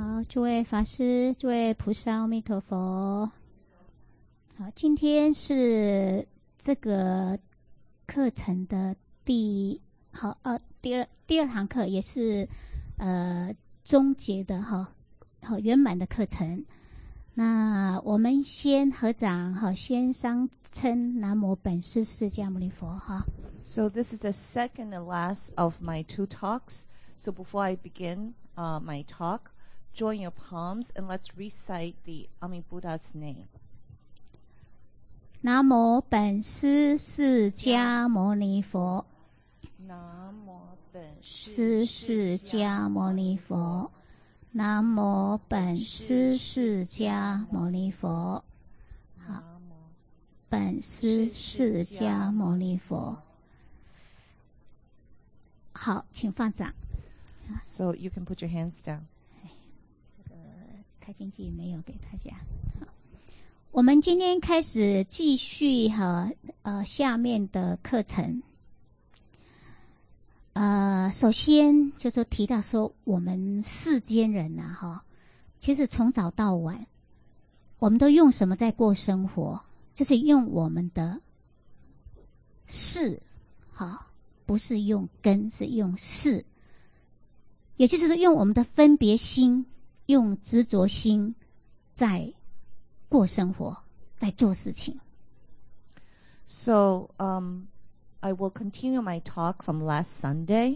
好，诸位法师，诸位菩萨，阿弥陀佛。好，今天是这个课程的第二堂课，也是终结的圆满的课程。那我们先合掌先商称南无本师释迦牟尼佛哈。 So this is the second and last of my 2 talks. So before I begin my talk, join your palms and let's recite the Amibuddha's name. 南无本师释迦牟尼佛。 南无本师释迦牟尼佛。南无本师释迦牟尼佛。好，本师释迦牟尼佛。好，请放掌。 So you can put your hands down. 这个开经记没有给大家。我们今天开始继续下面的课程。首先就是提到说，我们世间人其实从早到晚，我们都用什么在过生活？就是用我们的识，不是用根，是用识，也就是说用我们的分别心，用执着心在过生活，在做事情。 So I will continue my talk from last Sunday.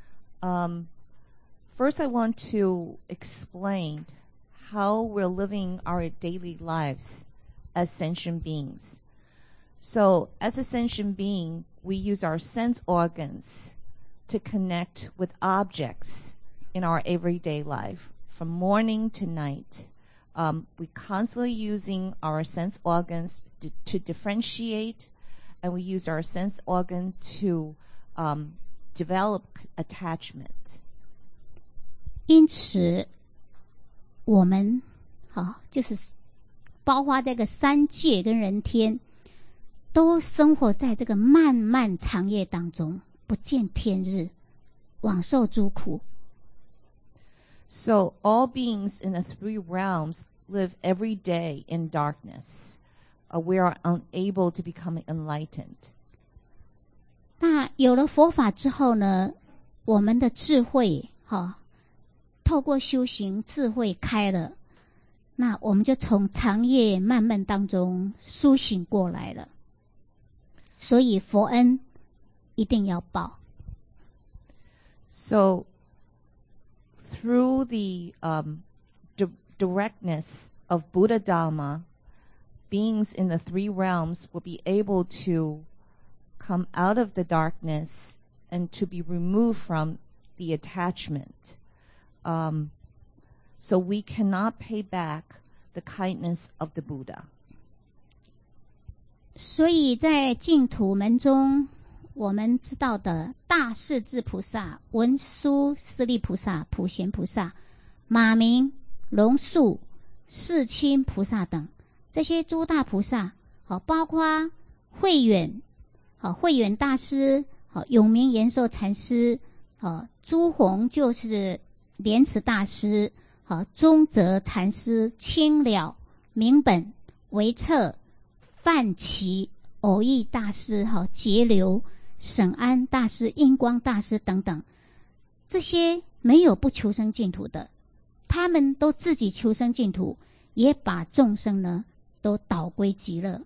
First, I want to explain how we're living our daily lives as sentient beings. So, as a sentient being, we use our sense organs to connect with objects in our everyday life, from morning to night. We're constantly using our sense organs to differentiate, and we use our sense organ to develop attachment. 因此我们就是包括这个三界跟人天，都生活在这个漫漫长夜当中，不见天日，枉受诸苦。 So all beings in the 3 realms live every day in darkness. We are unable to become enlightened. 那有了佛法之后呢，我们的智慧透过修行，智慧开了，那我们就从长夜漫漫当中苏醒过来了。所以佛恩一定要报。 So through the directness of Buddha Dharma, beings in the 3 realms will be able to come out of the darkness and to be removed from the attachment. So we cannot pay back the kindness of the Buddha. 所以在净土门中，我们知道的大势至菩萨、文殊师利菩萨、普贤菩萨、马明、龙树、世亲菩萨等这些诸大菩萨，包括慧远大师，永明延寿禅师，朱洪就是莲池大师，宗泽禅师、清了、明本、维彻、范齐、偶益大师，节流、沈安大师、印光大师等等，这些没有不求生净土的，他们都自己求生净土，也把众生呢都导归极乐。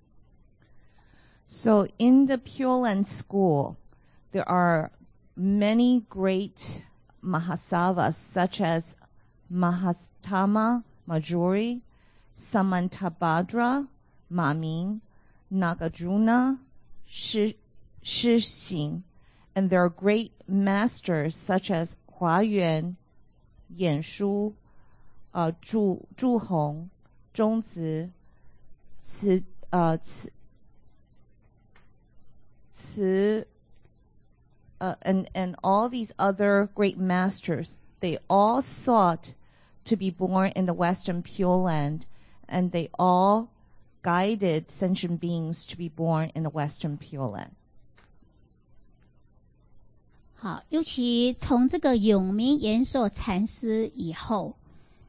So in the Pure Land School, there are many great Mahasavas such as Mahastama Majuri, Samantabhadra, Mamin, Nagarjuna, Shixing, and there are great masters such as Hua Yuan, Yan Shu, Zhu Hong, Zhongzi, and all these other great masters. They all sought to be born in the Western Pure Land, and they all guided sentient beings to be born in the Western Pure Land. 好，尤其从这个永明延寿禅师以后，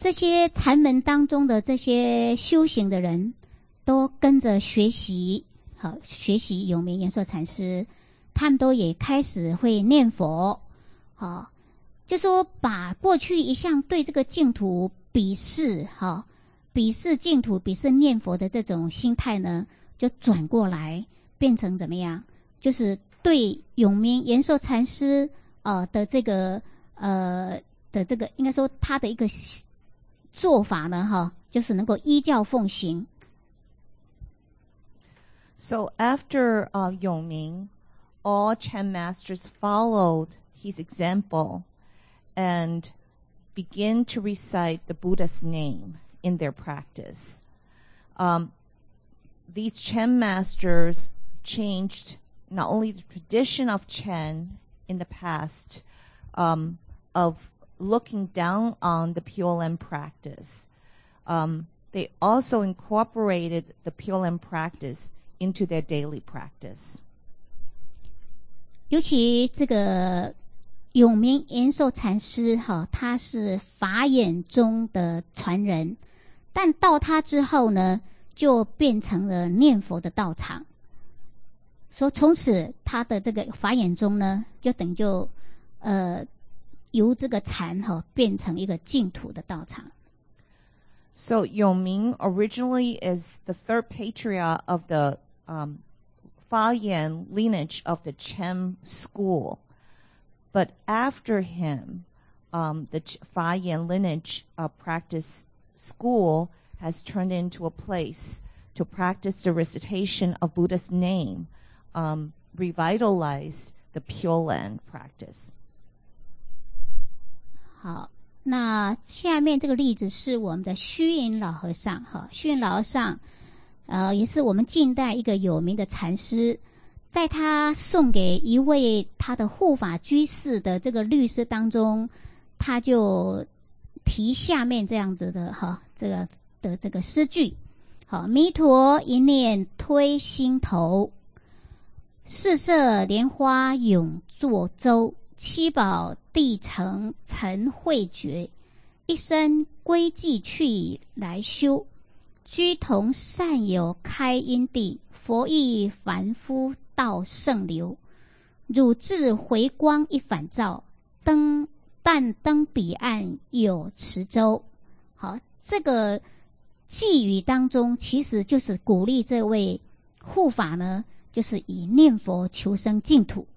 这些禅门当中的这些修行的人都跟着学习，好，学习永明延寿禅师，他们都也开始会念佛，好，就说把过去一向对这个净土鄙视，好，鄙视净土、鄙视念佛的这种心态呢，就转过来变成怎么样？就是对永明延寿禅师的这个应该说他的一个做法呢，哈，就是能够依教奉行。 So after Yongming, all Chan masters followed his example and began to recite the Buddha's name in their practice. These Chan masters changed not only the tradition of Chan in the past of looking down on the Pure Land practice, they also incorporated the Pure Land practice into their daily practice. 尤其这个永明延寿禅师哈，他是法眼中的传人，但到他之后呢，就变成了念佛的道场。所以从此他的这个法眼中呢，就等就由这个禅哈变成一个净土的道场。 So Yongming originally is the third patriarch of the Fa Yan lineage of the Chen school. But after him, the Fa Yan lineage practice school has turned into a place to practice the recitation of Buddha's name, revitalize the Pure Land practice. 好，那下面这个例子是我们的虚云老和尚哈，虚云老和尚也是我们近代一个有名的禅师，在他送给一位他的护法居士的这个律诗当中，他就提下面这样子的哈，这个诗句，好，弥陀一念推心头，四色莲花永作舟，七宝地城尘慧觉，一生归寂去来修，居同善友开因地，佛意凡夫道圣流，汝智回光一反照，但登彼岸有持舟。好，这个寄语当中其实就是鼓励这位护法呢，就是以念佛求生净土。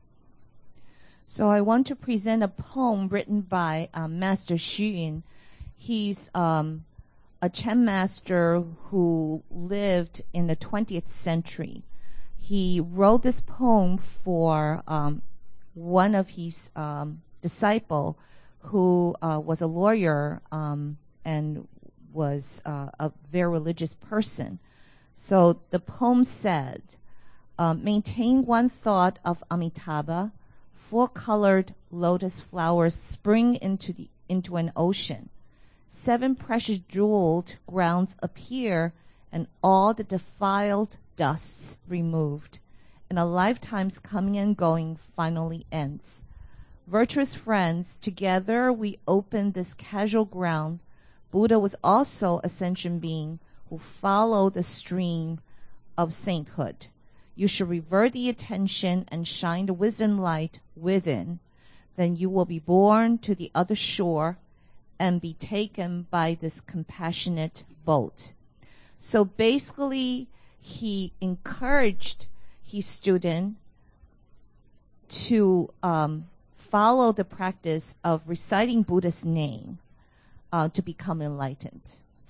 So I want to present a poem written by Master Xu Yun. He's a Chen master who lived in the 20th century. He wrote this poem for one of his disciple who was a lawyer and was a very religious person. So the poem said, maintain one thought of Amitabha, four-colored lotus flowers spring into an ocean. 7 precious jeweled grounds appear, and all the defiled dusts removed, and a lifetime's coming and going finally ends. Virtuous friends, together we open this casual ground. Buddha was also a sentient being who followed the stream of sainthood. You should revert the attention and shine the wisdom light within. Then you will be borne to the other shore and be taken by this compassionate boat. So basically, he encouraged his student to follow the practice of reciting Buddha's name to become enlightened.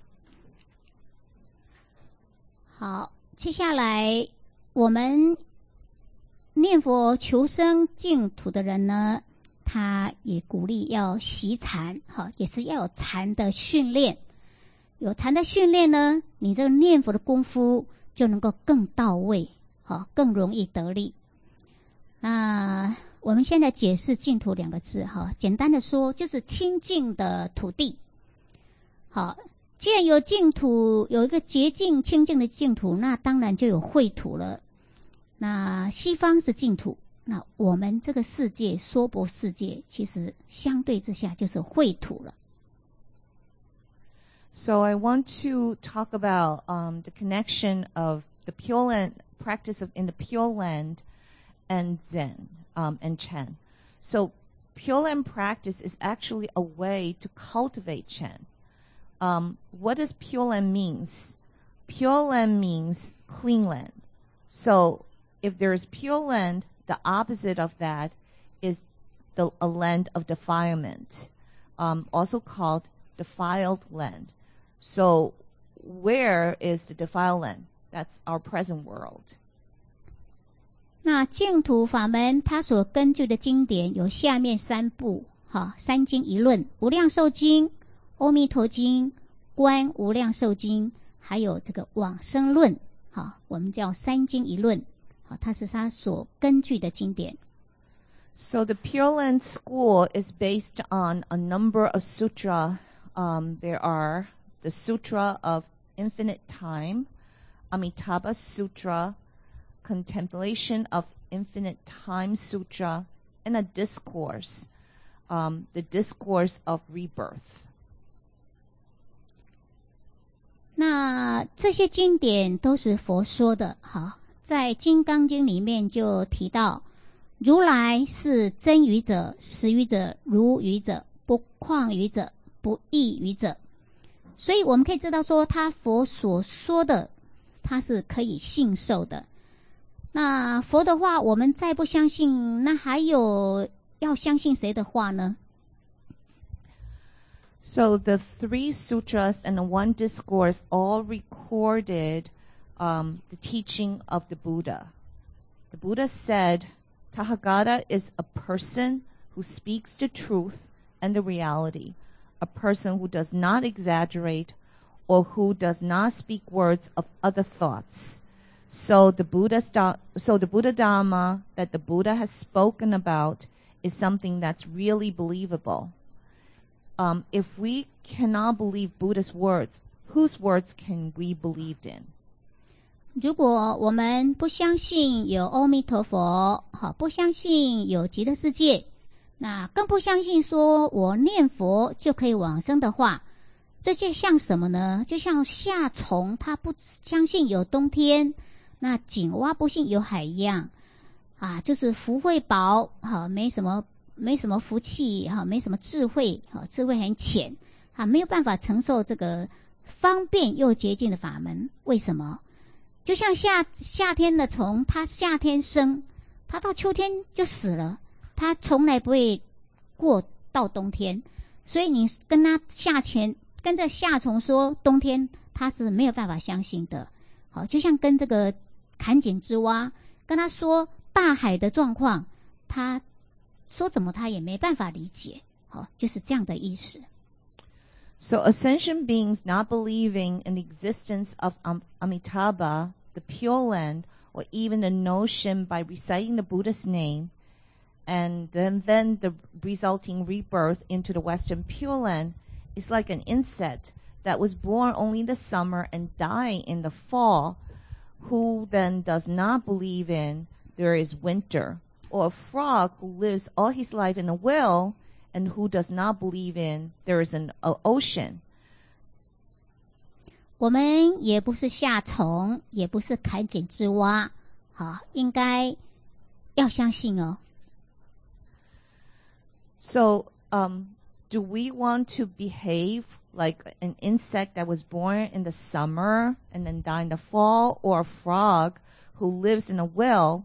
好，接下来我们念佛求生净土的人呢，他也鼓励要习禅，好，也是要有禅的训练。有禅的训练呢，你这个念佛的功夫就能够更到位，好，更容易得力。那我们现在解释净土2个字，哈，简单的说就是清净的土地。好，既然有净土，有一个洁净清净的净土，那当然就有秽土了。那西方是净土，那我们这个世界娑婆世界其实相对之下就是秽土了。 So I want to talk about the connection of the Pure Land practice in the Pure Land and Zen and Chen. So Pure Land practice is actually a way to cultivate Chen. What does Pure Land means? Pure Land means clean land. So if there is Pure Land, the opposite of that is a land of defilement, also called defiled land. So where is the defiled land? That's our present world. 那净土法门它所根据的经典有下面三部，三经一论，无量寿经、阿弥陀经、观无量寿经，还有这个往生论，我们叫三经一论，它是它所根据的经典。 So the Pure Land school is based on a number of sutra. There are the Sutra of Infinite Time, Amitabha Sutra, Contemplation of Infinite Time Sutra, and a discourse, the Discourse of Rebirth. 那这些经典都是佛说的，在《金刚经》里面就提到，如来是真语者、实语者、如语者、不旷语者、不异语者。所以我们可以知道说，他佛所说的，他是可以信受的。那佛的话，我们再不相信，那还有要相信谁的话呢？ So the 3 sutras and the 1 discourse all recorded the teaching of the Buddha. The Buddha said, Tathagata is a person who speaks the truth and the reality, a person who does not exaggerate or who does not speak words of other thoughts. So the Buddha Dhamma that the Buddha has spoken about is something that's really believable. If we cannot believe Buddha's words, whose words can we believe in? 如果我们不相信有阿弥陀佛，不相信有极乐世界，那更不相信说我念佛就可以往生的话，这就像什么呢？就像夏虫，他不相信有冬天，那井蛙不信有海一样，就是福慧薄，没什么福气，没什么智慧，智慧很浅，没有办法承受这个方便又洁净的法门。为什么？就像夏天的虫，它夏天生，它到秋天就死了，它从来不会过到冬天。所以你跟着夏虫说冬天，它是没有办法相信的。就像跟这个坎井之蛙跟他说大海的状况，他说怎么他也没办法理解，就是这样的意思。 So ascension beings not believing in the existence of Amitabha, the Pure Land, or even the notion by reciting the Buddha's name, and then the resulting rebirth into the Western Pure Land is like an insect that was born only in the summer and die in the fall, who then does not believe in there is winter, or a frog who lives all his life in a well and who does not believe in there is an ocean. 我们也不是夏虫，也不是坎井之蛙，应该要相信哦。 So, do we want to behave like an insect that was born in the summer and then die in the fall, or a frog who lives in a well,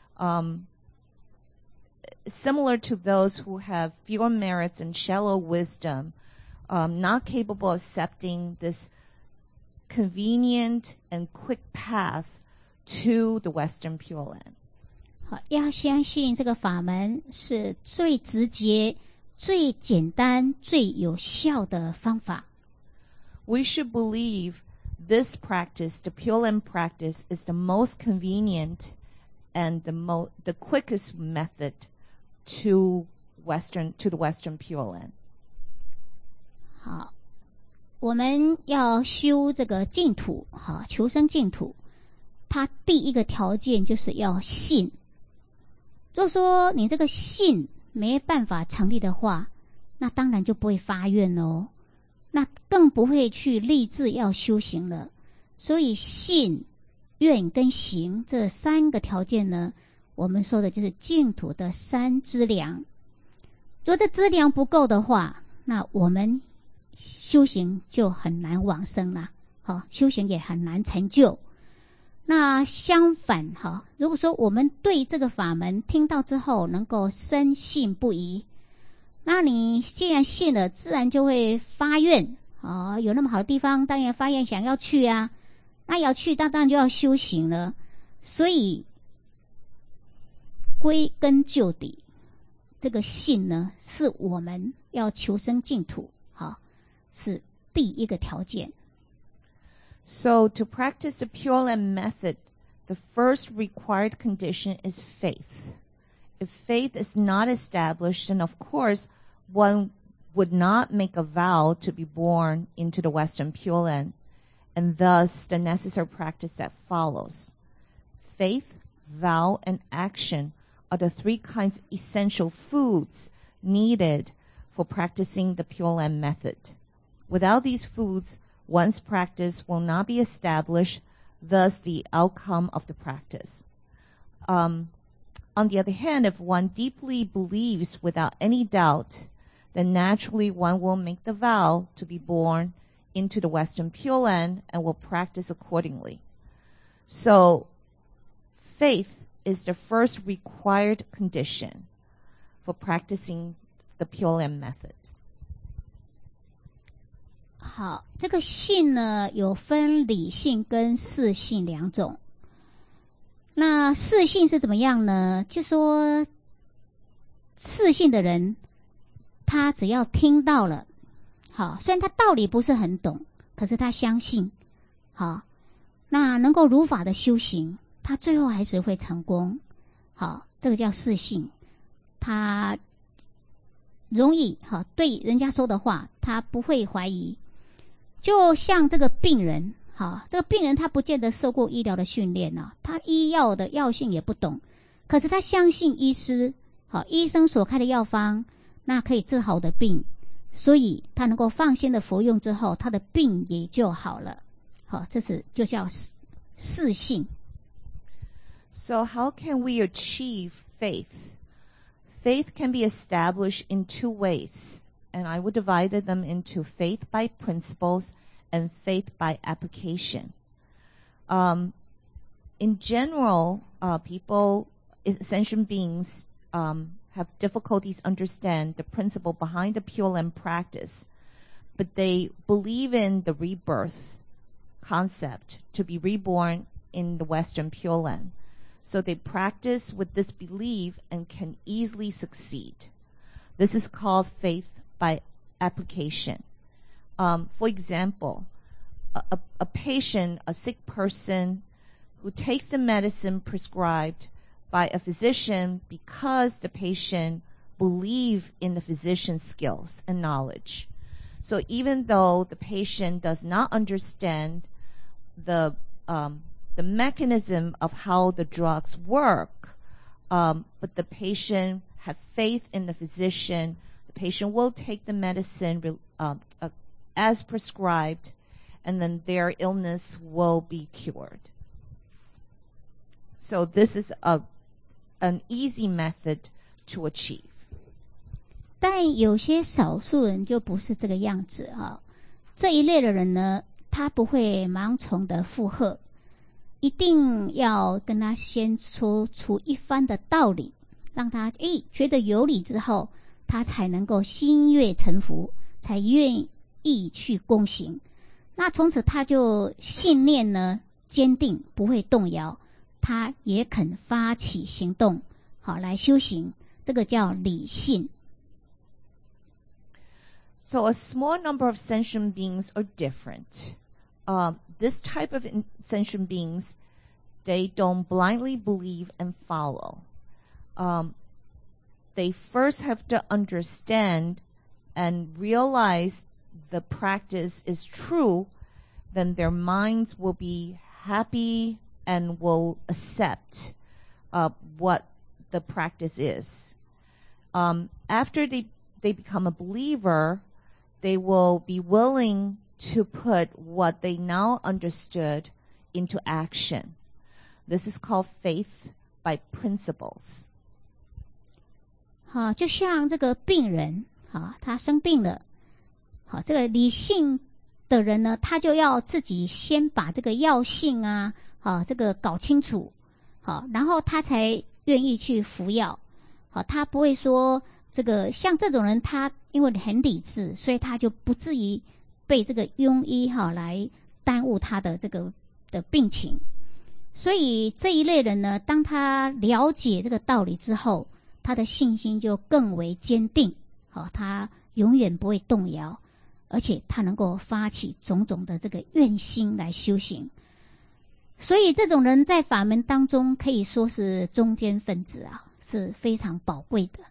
similar to those who have fewer merits and shallow wisdom, not capable of accepting this convenient and quick path to the Western Pure Land? 要相信这个法门是最直接、最简单、最有效的方法。 We should believe this practice, the Pure Land practice, is the most convenient and the quickest method to the Western Pure Land. 好，我们要修这个净土，求生净土，它第一个条件就是要信。如果说你这个信没办法成立的话，那当然就不会发愿哦。 那更不会去立志要修行了。所以信、愿跟行这三个条件呢，我们说的就是净土的三资粮。如果这资粮不够的话，那我们修行就很难往生了，修行也很难成就。那相反，如果说我们对这个法门听到之后能够深信不疑，那你既然信了，自然就会发愿，有那么好的地方，当然发愿想要去啊，那要去当然就要修行了。所以归根究底，这个信呢，是我们要求生净土，是第一个条件。 So to practice the Pure Land method, the first required condition is faith. If faith is not established, then of course one would not make a vow to be born into the Western Pure Land, and thus the necessary practice that follows. Faith, vow, and action are the three kinds of essential foods needed for practicing the Pure Land method. Without these foods, one's practice will not be established, thus the outcome of the practice. On the other hand, if one deeply believes without any doubt, then naturally one will make the vow to be born into the Western Pure Land and will practice accordingly. So, faith is the first required condition for practicing the Pure Land method. 好，这个信呢有分理性跟事性两种。那事性是怎么样呢？就说事性的人，他只要听到了，虽然他道理不是很懂，可是他相信，那能够如法的修行，他最后还是会成功。这个叫事性，他容易对人家说的话，他不会怀疑。就像这个病人，这个病人他不见得受过医疗的训练啊，他医药的药性也不懂，可是他相信医师，医生所开的药方，那可以治好的病，所以他能够放心的服用之后，他的病也就好了。这是就叫事性。 So how can we achieve faith? Faith can be established in two ways, and I would divide them into faith by principles and faith by application. In general, people, sentient beings, have difficulties understand the principle behind the Pure Land practice, but they believe in the rebirth concept to be reborn in the Western Pure Land. So they practice with this belief and can easily succeed. This is called faith by application. For example, a patient, a sick person who takes the medicine prescribed by a physician because the patient believes in the physician's skills and knowledge. So even though the patient does not understand the mechanism of how the drugs work, but the patient has faith in the physician, the patient will take the medicine as prescribed, and then their illness will be cured. So this is an easy method to achieve. 但有些少数人就不是这个样子这一类的人呢，他不会盲从的附和，一定要跟他先说出一番的道理，让他觉得有理之后，他才能够心悦诚服，才愿意去躬行。那从此他就信念呢坚定，不会动摇，他也肯发起行动，来修行，这个叫理性。 So a small number of sentient beings are different. This type of sentient beings, they don't blindly believe and follow. They first have to understand and realize the practice is true, then their minds will be happy and will accept what the practice is. After they become a believer, they will be willing to put what they now understood into action. This is called faith by principles. 好，就像这个病人，好，他生病了，好，这个理性的人呢，他就要自己先把这个药性啊，好，这个搞清楚，好，然后他才愿意去服药，好，他不会说这个像这种人，他因为很理智，所以他就不至于被这个庸医哈来耽误他的这个的病情。所以这一类人呢，当他了解这个道理之后，他的信心就更为坚定，好，他永远不会动摇，而且他能够发起种种的这个愿心来修行。所以这种人在法门当中可以说是中间分子啊，是非常宝贵的。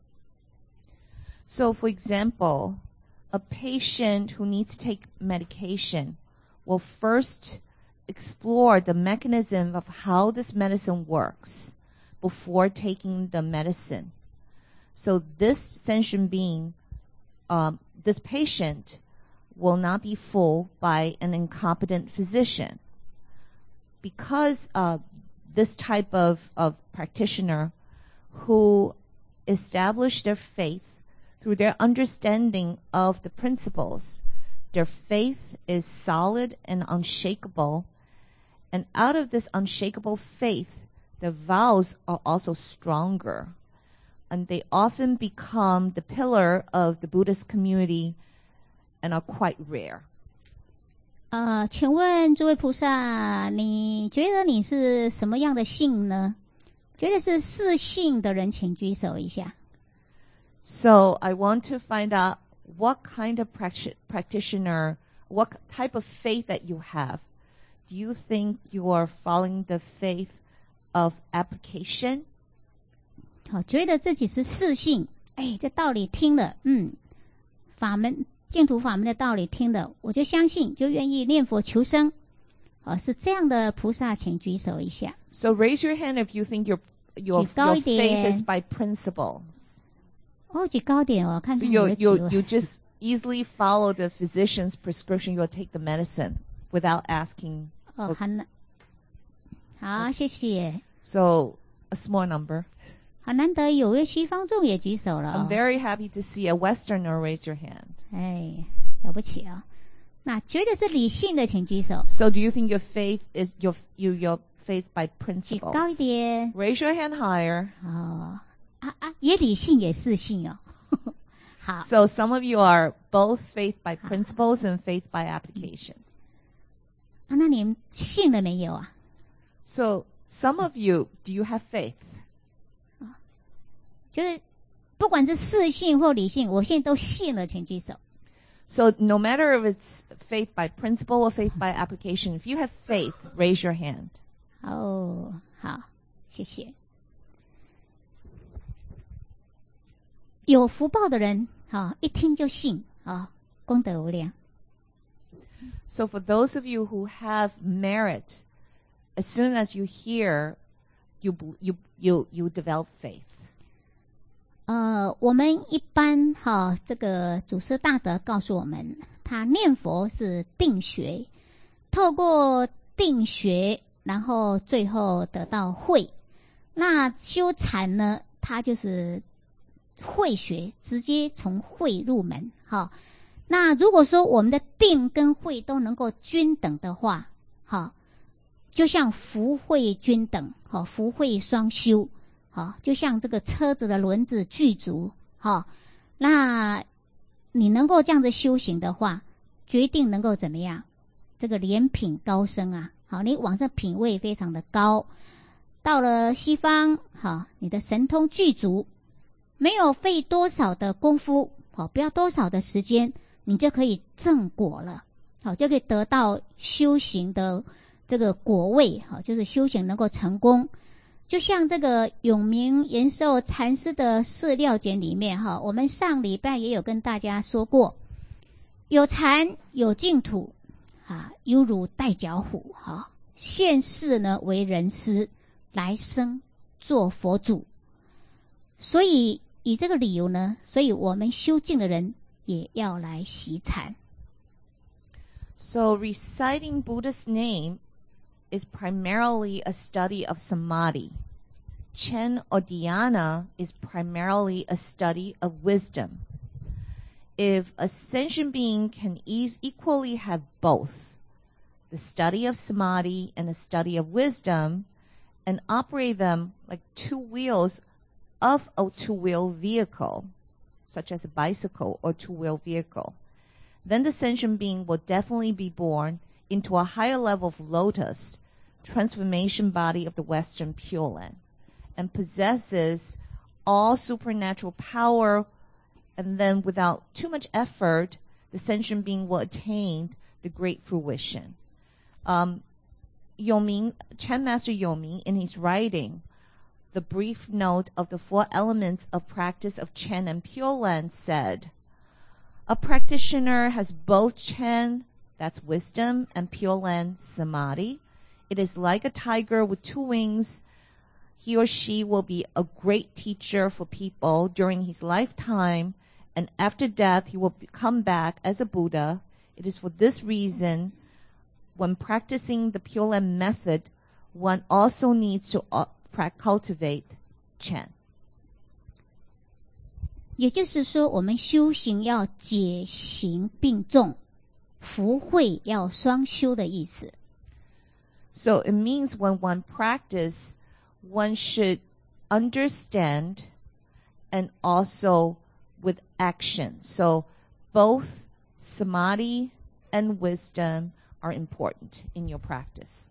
So for example, a patient who needs to take medication will first explore the mechanism of how this medicine works before taking the medicine. So this sentient being, this patient will not be fooled by an incompetent physician. Because this type of practitioner who established their faith through their understanding of the principles, their faith is solid and unshakable. And out of this unshakable faith, the vows are also stronger. And they often become the pillar of the Buddhist community and are quite rare. 请问诸位菩萨，你觉得你是什么样的性呢？觉得是四性的人，请举手一下。 So I want to find out what kind of practitioner, what type of faith that you have. Do you think you are following the faith of application? 好，觉得自己是四性，这道理听了，法门净土法门的道理听了，我就相信，就愿意念佛求生。是这样的菩萨，请举手一下。 So raise your hand if you think your faith is by principles. 举高点哦，看看 So 我的举位。 you just easily follow the physician's prescription. You'll take the medicine without asking. 好，谢谢。 So a small number. 好难得有位西方众也举手了。 I'm very happy to see a Westerner raise your hand. 了不起啊！那觉得是理性的，请举手。 So do you think your faith is your faith by 举 principles? 高一点。 Raise your hand higher. 也理性也是性哦。好。 So some of you are both faith by principles and faith by application. 那你们信了没有啊？ So some of you, do you have faith? 就是不管是四性或理性，我现在都信了，请举手。 So no matter if it's faith by principle or faith by application, if you have faith, raise your hand. 好，谢谢。有福报的人，一听就信，功德无量。 So for those of you who have merit, as soon as you hear, you develop faith. 我们一般这个祖师大德告诉我们，他念佛是定学，透过定学，然后最后得到慧。那修禅呢，它就是慧学，直接从慧入门。那如果说我们的定跟慧都能够均等的话，就像福慧均等，福慧双修。就像这个车子的轮子具足，那你能够这样子修行的话，决定能够怎么样？这个莲品高升啊，你往上品位非常的高，到了西方，你的神通具足，没有费多少的功夫，不要多少的时间，你就可以正果了，就可以得到修行的这个果位，就是修行能够成功。就像这个永明延寿禅师的释料简里面，我们上礼拜也有跟大家说过，有禅有净土，犹如带脚虎，现世呢为人师，来生做佛祖。所以以这个理由呢，所以我们修净的人也要来习禅。 So reciting Buddha's name is primarily a study of samadhi. Chen or dhyana is primarily a study of wisdom. If a sentient being can equally have both, the study of samadhi and the study of wisdom, and operate them like two wheels of a two-wheel vehicle, such as a bicycle or two-wheel vehicle, then the sentient being will definitely be born into a higher level of lotus, transformation body of the Western Pure Land, and possesses all supernatural power, and then without too much effort, the sentient being will attain the great fruition. Chan Master Youming, in his writing, The Brief Note of the Four Elements of Practice of Chen and Pure Land, said, a practitioner has both Chen, that's wisdom, and Pure Land, samadhi. It is like a tiger with two wings. He or she will be a great teacher for people during his lifetime, and after death he will come back as a Buddha. It is for this reason, when practicing the Pure Land method, one also needs to cultivate Chen. 也就是说，我们修行要解行并重，福慧要双修的意思。 So it means when one practice, one should understand and also with action. So both samadhi and wisdom are important in your practice.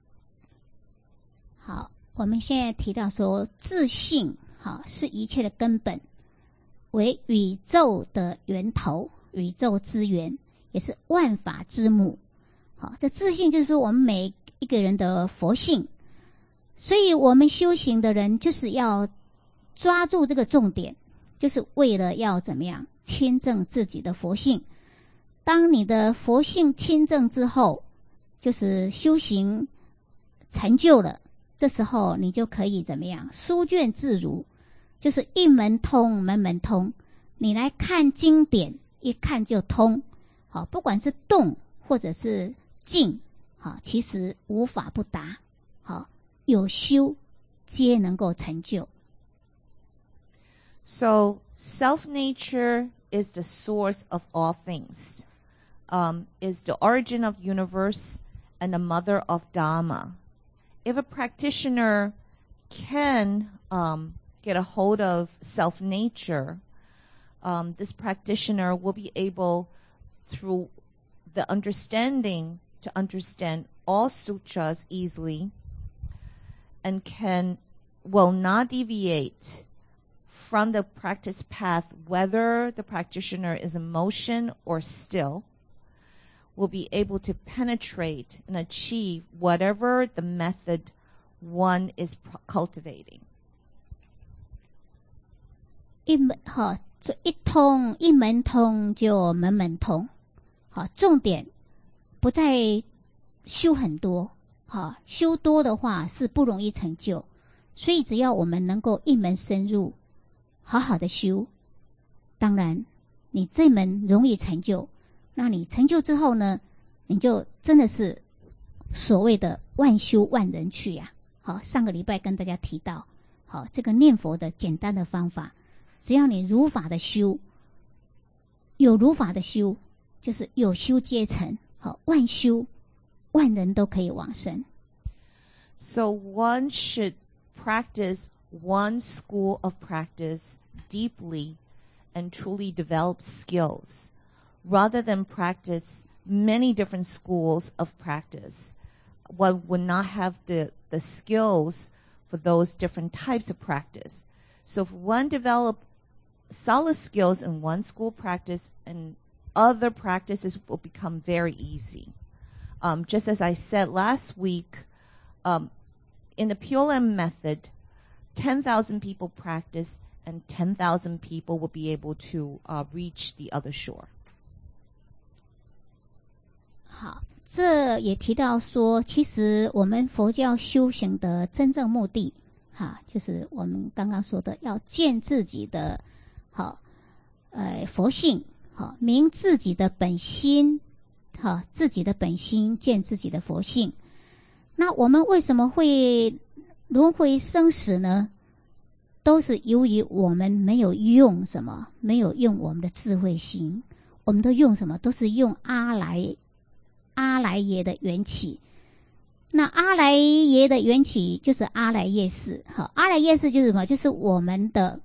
好，我们现在提到说，自信好是一切的根本，为宇宙的源头，宇宙之源，也是万法之母。好，这自信就是说我们每一个人的佛性，所以我们修行的人就是要抓住这个重点，就是为了要怎么样亲证自己的佛性。当你的佛性亲证之后，就是修行成就了，这时候你就可以怎么样书卷自如，就是一门通门门通，你来看经典一看就通。好，不管是动或者是静，好，其实无法不达。好，有修皆能够成就。 So self-nature is the source of all things, is the origin of universe and the mother of Dharma. If a practitioner can get a hold of self-nature, this practitioner will be able, through the understanding, to understand all sutras easily, and will not deviate from the practice path, whether the practitioner is in motion or still, will be able to penetrate and achieve whatever the method one is cultivating. 一通一门通就门门通。好，重点不再修很多，好，修多的话是不容易成就，所以只要我们能够一门深入，好好的修，当然你这门容易成就。那你成就之后呢，你就真的是所谓的万修万人去呀。好，上个礼拜跟大家提到，好，这个念佛的简单的方法，只要你如法的修，有如法的修，就是有修皆成。好，万修万人都可以往生。 So one should practice one school of practice deeply and truly develop skills, rather than practice many different schools of practice. One would not have the skills for those different types of practice. So if one develop solid skills in one school practice, and other practices will become very easy. Just as I said last week, in the Pure Land method, 10,000 people practice, and 10,000 people will be able to reach the other shore. 好，这也提到说，其实我们佛教修行的真正目的，就是我们刚刚说的，要见自己的佛性， 好，明自己的本心，好，自己的本心见自己的佛性。那我们为什么会轮回生死呢？都是由于我们没有用什么，没有用我们的智慧心。我们都用什么？都是用阿赖耶的缘起。那阿赖耶的缘起就是阿赖耶识。好，阿赖耶识就是什么？就是我们的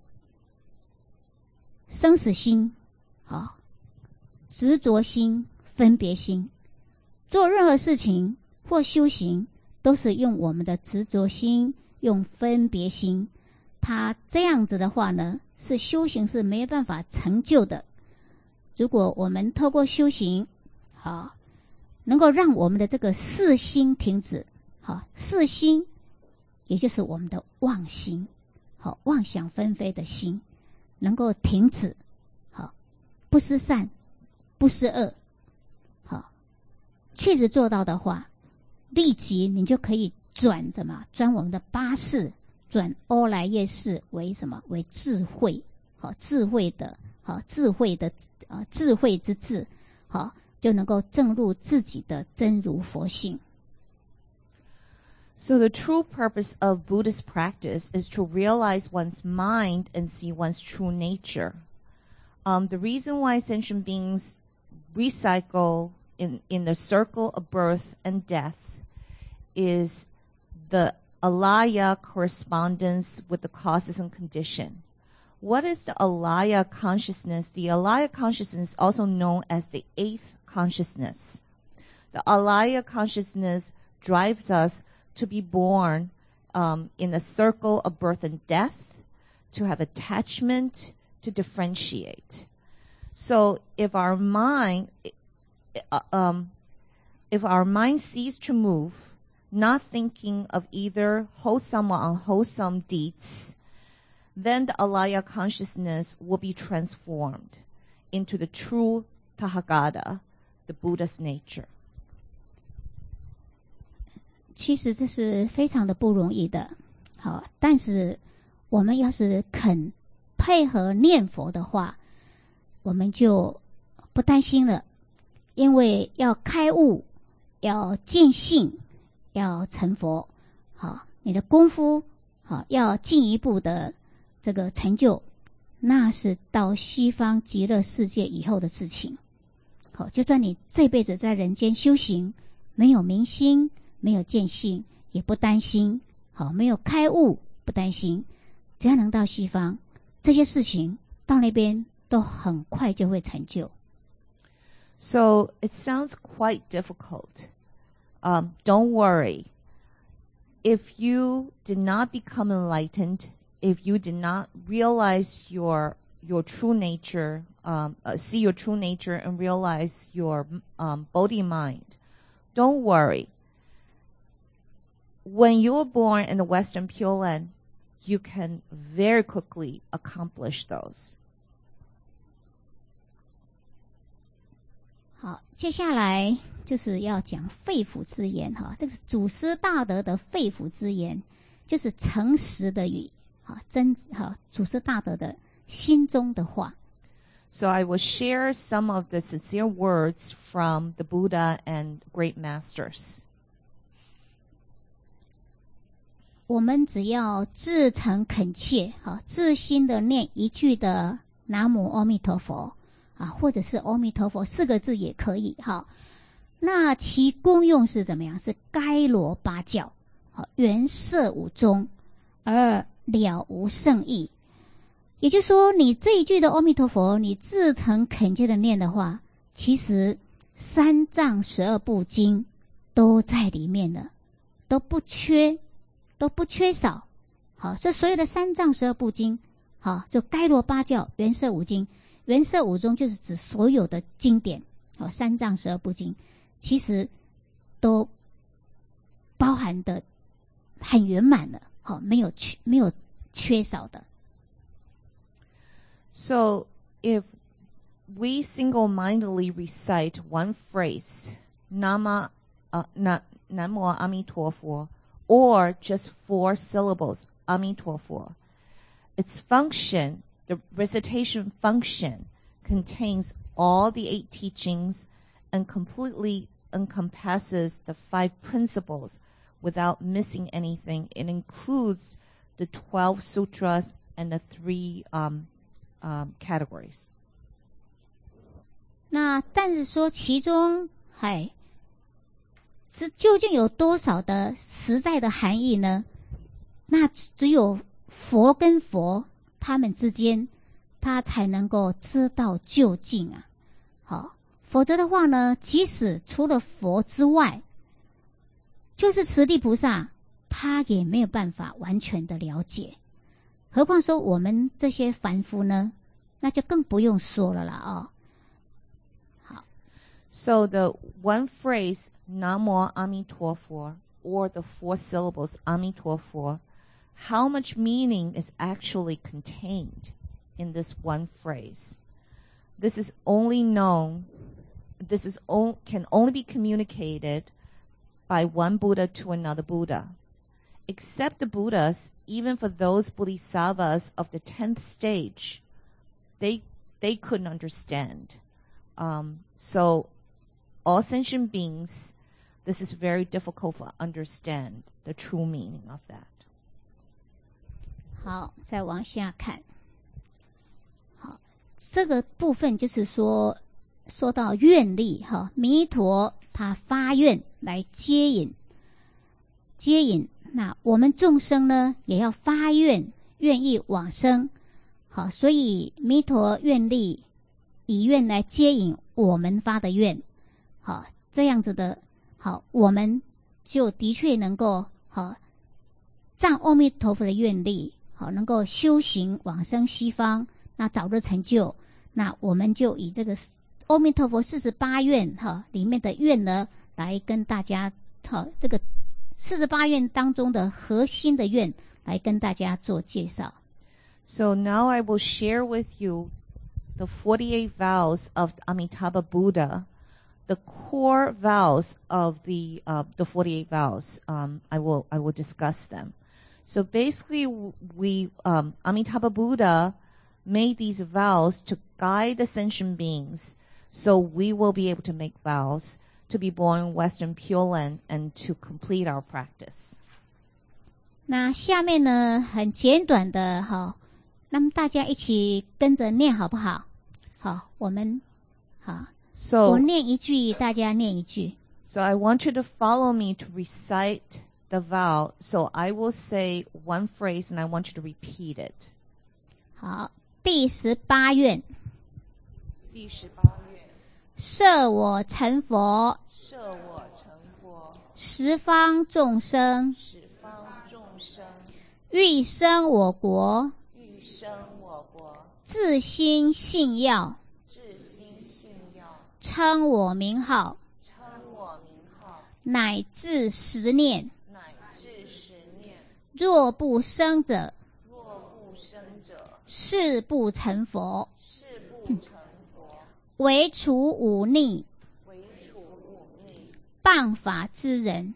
生死心，好，执着心、分别心。做任何事情或修行，都是用我们的执着心，用分别心。它这样子的话呢，是修行是没办法成就的。如果我们透过修行，好，能够让我们的这个四心停止，好，四心也就是我们的妄心，好，妄想纷飞的心能够停止，好，不思善，不思恶，好，确实做到的话，立即你就可以转我们的八识，转阿赖耶识为什么？为智慧，好，智慧的智慧之智，好，就能够证入自己的真如佛性。 So the true purpose of Buddhist practice is to realize one's mind and see one's true nature. The reason why sentient beings recycle in the circle of birth and death is the alaya correspondence with the causes and condition. What is the alaya consciousness? The alaya consciousness is also known as the eighth consciousness. The alaya consciousness drives us to be born in the circle of birth and death, to have attachment, to differentiate. So if our mind ceases to move, not thinking of either wholesome or unwholesome deeds, then the alaya consciousness will be transformed into the true Tathagata, the Buddha's nature. 其实这是非常的不容易的，好，但是我们要是肯配合念佛的话，我们就不担心了，因为要开悟，要见性，要成佛，好，你的功夫好要进一步的这个成就，那是到西方极乐世界以后的事情。好，就算你这辈子在人间修行，没有明心，没有见性，也不担心，好，没有开悟，不担心，只要能到西方，这些事情到那边都很快就会成就。 So it sounds quite difficult. Don't worry. If you did not become enlightened, if you did not realize your true nature, see your true nature and realize your Bodhi mind, don't worry. When you were born in the Western Pure Land, you can very quickly accomplish those. 好，接下来就是要讲肺腑之言哈，这个是祖师大德的肺腑之言，就是诚实的语，哈，祖师大德的心中的话。 So I will share some of the sincere words from the Buddha and great masters. 我们只要至诚恳切，哈，至心的念一句的南无阿弥陀佛。或者是阿弥陀佛4个字也可以，好，那其功用是怎么样？是该罗八教，好，圆摄五宗，而了无胜意。也就是说，你这一句的阿弥陀佛，你至诚恳切的念的话，其实三藏12部经都在里面了，都不缺少。好，这所有的三藏12部经，好，就该罗八教、圆摄五经。圆摄五宗就是指所有的经典，三藏12部经，其实都包含的很圆满了，没有缺少的。 So if we single-mindedly recite one phrase, Namo Amitabha, or just 4 syllables, Amitabha, its function, the recitation function, contains all the 8 teachings and completely encompasses the 5 principles without missing anything. It includes the 12 sutras and the 3 categories. 那但是说其中是究竟有多少的实在的含义呢？那只有佛跟佛他们之间，他才能够知道究竟啊。好，否则的话呢，即使除了佛之外，就是慈地菩萨，他也没有办法完全的了解。何况说我们这些凡夫呢，那就更不用说了啦哦。好 So the one phrase, Namo Amitabha, or the 4 syllables, Amitabha, how much meaning is actually contained in this one phrase? This is only known, can only be communicated by one Buddha to another Buddha. Except the Buddhas, even for those bodhisattvas of the 10th stage, they couldn't understand. So all sentient beings, this is very difficult to understand the true meaning of that. 好，再往下看。好，这个部分就是说到愿力哈，弥陀他发愿来接引。那我们众生呢，也要发愿，愿意往生。好，所以弥陀愿力以愿来接引我们发的愿。好，这样子的，好，我们就的确能够好，仗阿弥陀佛的愿力。好，能够修行往生西方，那早日成就。那我们就以这个阿弥陀佛48愿里面的愿呢，来跟大家这个48愿当中的核心的愿来跟大家做介绍。 So now I will share with you the 48 vows of Amitabha Buddha, the core vows of the 48 vows. I will discuss them. So basically, Amitabha Buddha made these vows to guide the sentient beings, so we will be able to make vows to be born in Western Pure Land and to complete our practice. 那下面呢，很简短的那么大家一起跟着念好不好？好，我念一句，大家念一句。 So I want you to follow me to recite the vow. So I will say one phrase and I want you to repeat it. 好，第18愿。 第18愿。 设我成佛。 设我成佛。 十方众生。 十方众生。 欲生我国。 欲生我国。 自心信要。 自心信要。 称我名号。 称我名号。 乃至10念。 若不生者，誓不成佛。唯除忤逆，谤法之人。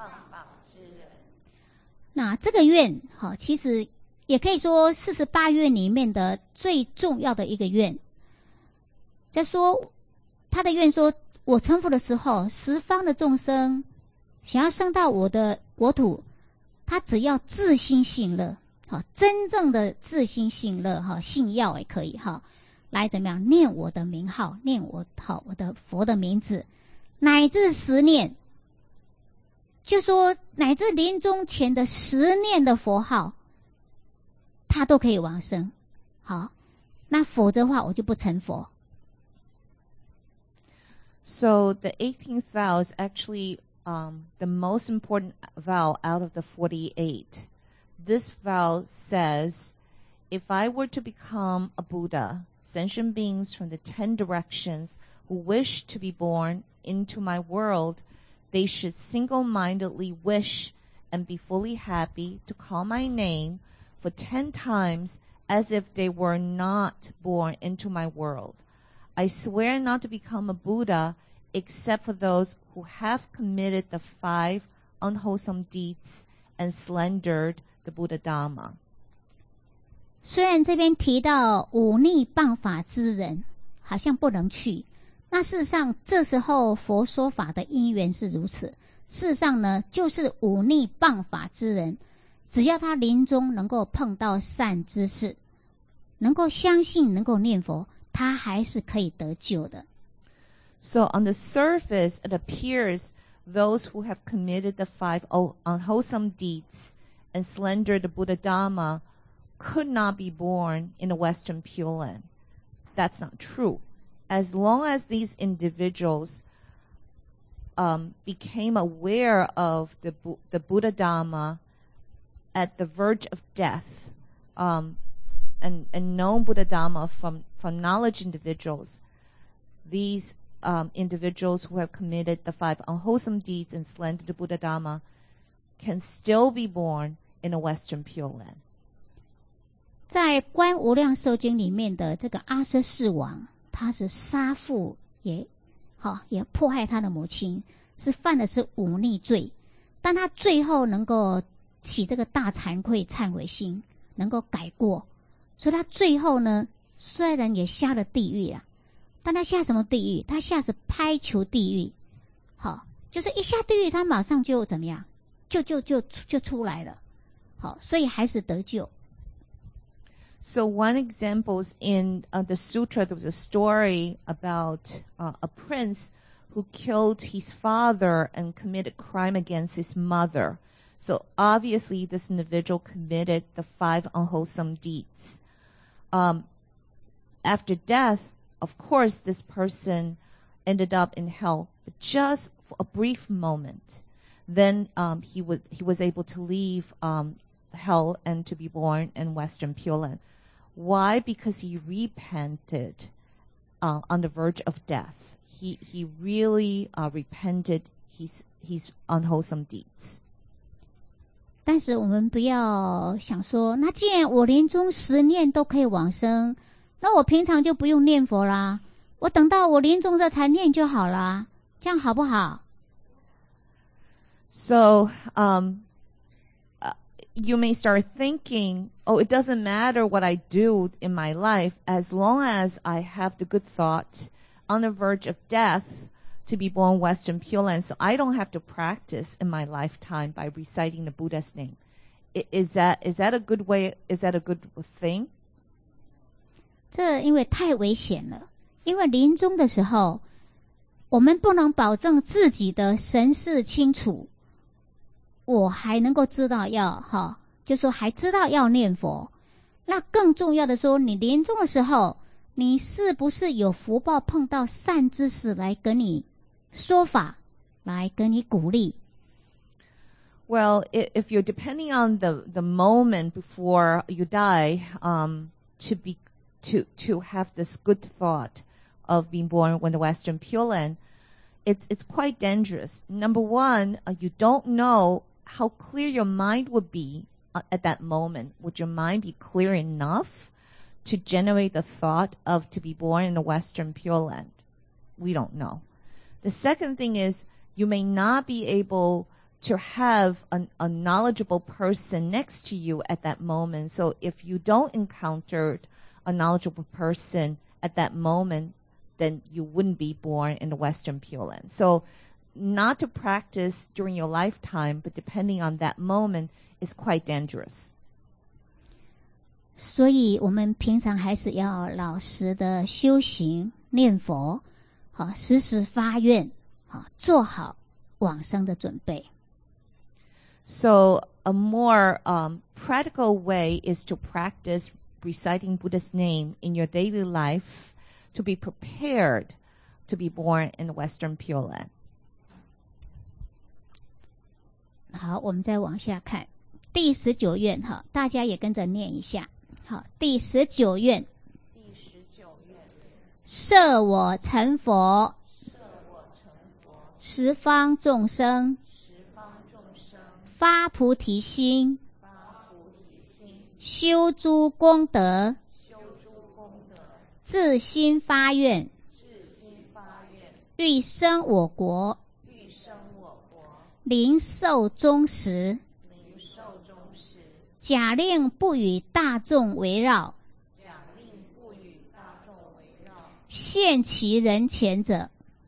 那这个愿，其实也可以说48愿里面的最重要的一个愿。再说他的愿说，我成佛的时候，十方的众生想要升到我的国土。他只要自心信乐，真正的自心信乐，信要也可以，来怎么样念我的名号，念我的佛的名字，乃至10念，就说乃至临终前的10念的佛号，他都可以往生。好，那否则的话，我就不成佛。 So the 18th vow is actually the most important vow out of the 48. This vow says, if I were to become a Buddha, sentient beings from the 10 directions who wish to be born into my world, they should single-mindedly wish and be fully happy to call my name for 10 times as if they were not born into my world. I swear not to become a Buddha except for those who have committed the 5 unwholesome deeds and slandered the Buddha Dharma. 虽然这边提到忤逆谤法之人， 好像不能去。那事实上这时候佛说法的因缘是如此，事实上呢就是忤逆谤法之人，只要他临终能够碰到善知识，能够相信，能够念佛，他还是可以得救的。 So on the surface, it appears those who have committed the 5 unwholesome deeds and slandered the Buddha Dhamma could not be born in the Western Pure Land. That's not true. As long as these individuals became aware of the Buddha Dhamma at the verge of death, and known Buddha Dhamma from knowledge individuals, these individuals who have committed the 5 unwholesome deeds and slandered the Buddha Dhamma can still be born in a Western Pure Land. 在观无量寿经里面的这个阿阇世王，他是杀父也迫害他的母亲，是犯的是忤逆罪，但他最后能够起这个大惭愧忏悔心，能够改过，所以他最后呢虽然也下了地狱啦，但他下什么地狱？他下是拍球地狱，就是一下地狱他马上就怎么样，就出来了，所以还是得救。 So one example is in the sutra, there was a story about a prince who killed his father and committed crime against his mother. So obviously this individual committed the 5 unwholesome deeds. After death, of course, this person ended up in hell, but just for a brief moment. Then he was able to leave hell and to be born in Western Pure Land. Why? Because he repented on the verge of death. He really repented his unwholesome deeds. 但是我们不要想说，那既然我临终10念都可以往生，那我平常就不用念佛啦，我等到我临终这才念就好啦，这样好不好？ So you may start thinking, oh, it doesn't matter what I do in my life as long as I have the good thought on the verge of death to be born Western Pure Land, so I don't have to practice in my lifetime by reciting the Buddha's name. Is that a good way? Is that a good thing? 这因为太危险了，因为临终的时候我们不能保证自己的神识清楚，我还能够知道就说还知道要念佛。那更重要的说，你临终的时候，你是不是有福报碰到善知识来跟你说法，来跟你鼓励？ Well, if you're depending on the moment before you die, to have this good thought of being born in the Western Pure Land, it's quite dangerous. Number one, you don't know how clear your mind would be at that moment. Would your mind be clear enough to generate the thought of to be born in the Western Pure Land? We don't know. The second thing is you may not be able to have a knowledgeable person next to you at that moment. So if you don't encounter a knowledgeable person at that moment, then you wouldn't be born in the Western Pure Land. So not to practice during your lifetime, but depending on that moment is quite dangerous. 所以我们平常还是要老实的修行念佛，时时发愿，做好往生的准备。 So a more practical way is to practice reciting Buddha's name in your daily life to be prepared to be born in the Western Pure Land. 好，我们再往下看第19愿，大家也跟着念一下。好，第19愿，设我成佛，十方众生发菩提心，修诸功德，自心发愿，欲生我国，临寿终时，假令不与大众围绕， 现其人前者，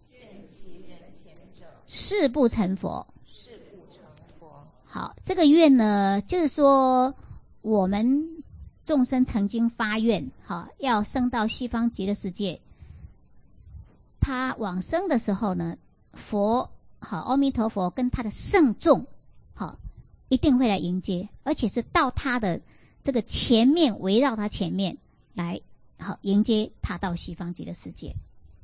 誓不成佛。好，这个愿呢，就是说我们众生曾经发愿，好，要升到西方极乐世界。他往生的时候呢，佛，好，阿弥陀佛跟他的圣众，好，一定会来迎接，而且是到他的这个前面，围绕他前面来，好，迎接他到西方极乐世界。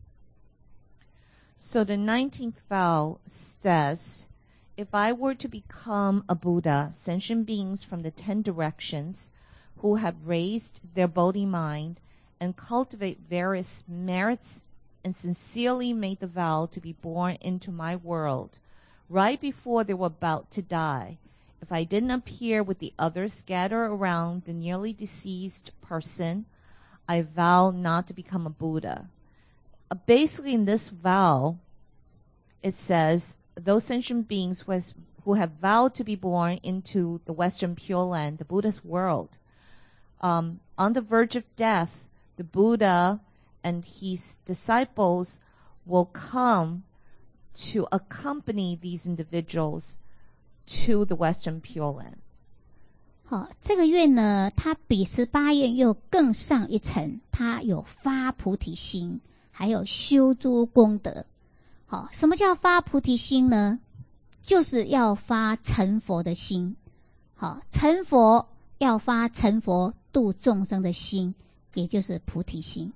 So the 19th vow says, if I were to become a Buddha, sentient beings from the 10 directions who have raised their Bodhi mind and cultivate various merits and sincerely made the vow to be born into my world, right before they were about to die, if I didn't appear with the others scattered around the nearly deceased person, I vow not to become a Buddha. Basically, in this vow, it says, those sentient beings who have vowed to be born into the Western Pure Land, the Buddha's world, on the verge of death, the Buddha and his disciples will come to accompany these individuals to the Western Pure Land. 好，这个愿呢，它比18愿又更上一层，它有发菩提心，还有修诸功德。好，什么叫发菩提心呢？就是要发成佛的心。好，成佛要发成佛度众生的心，也就是菩提心。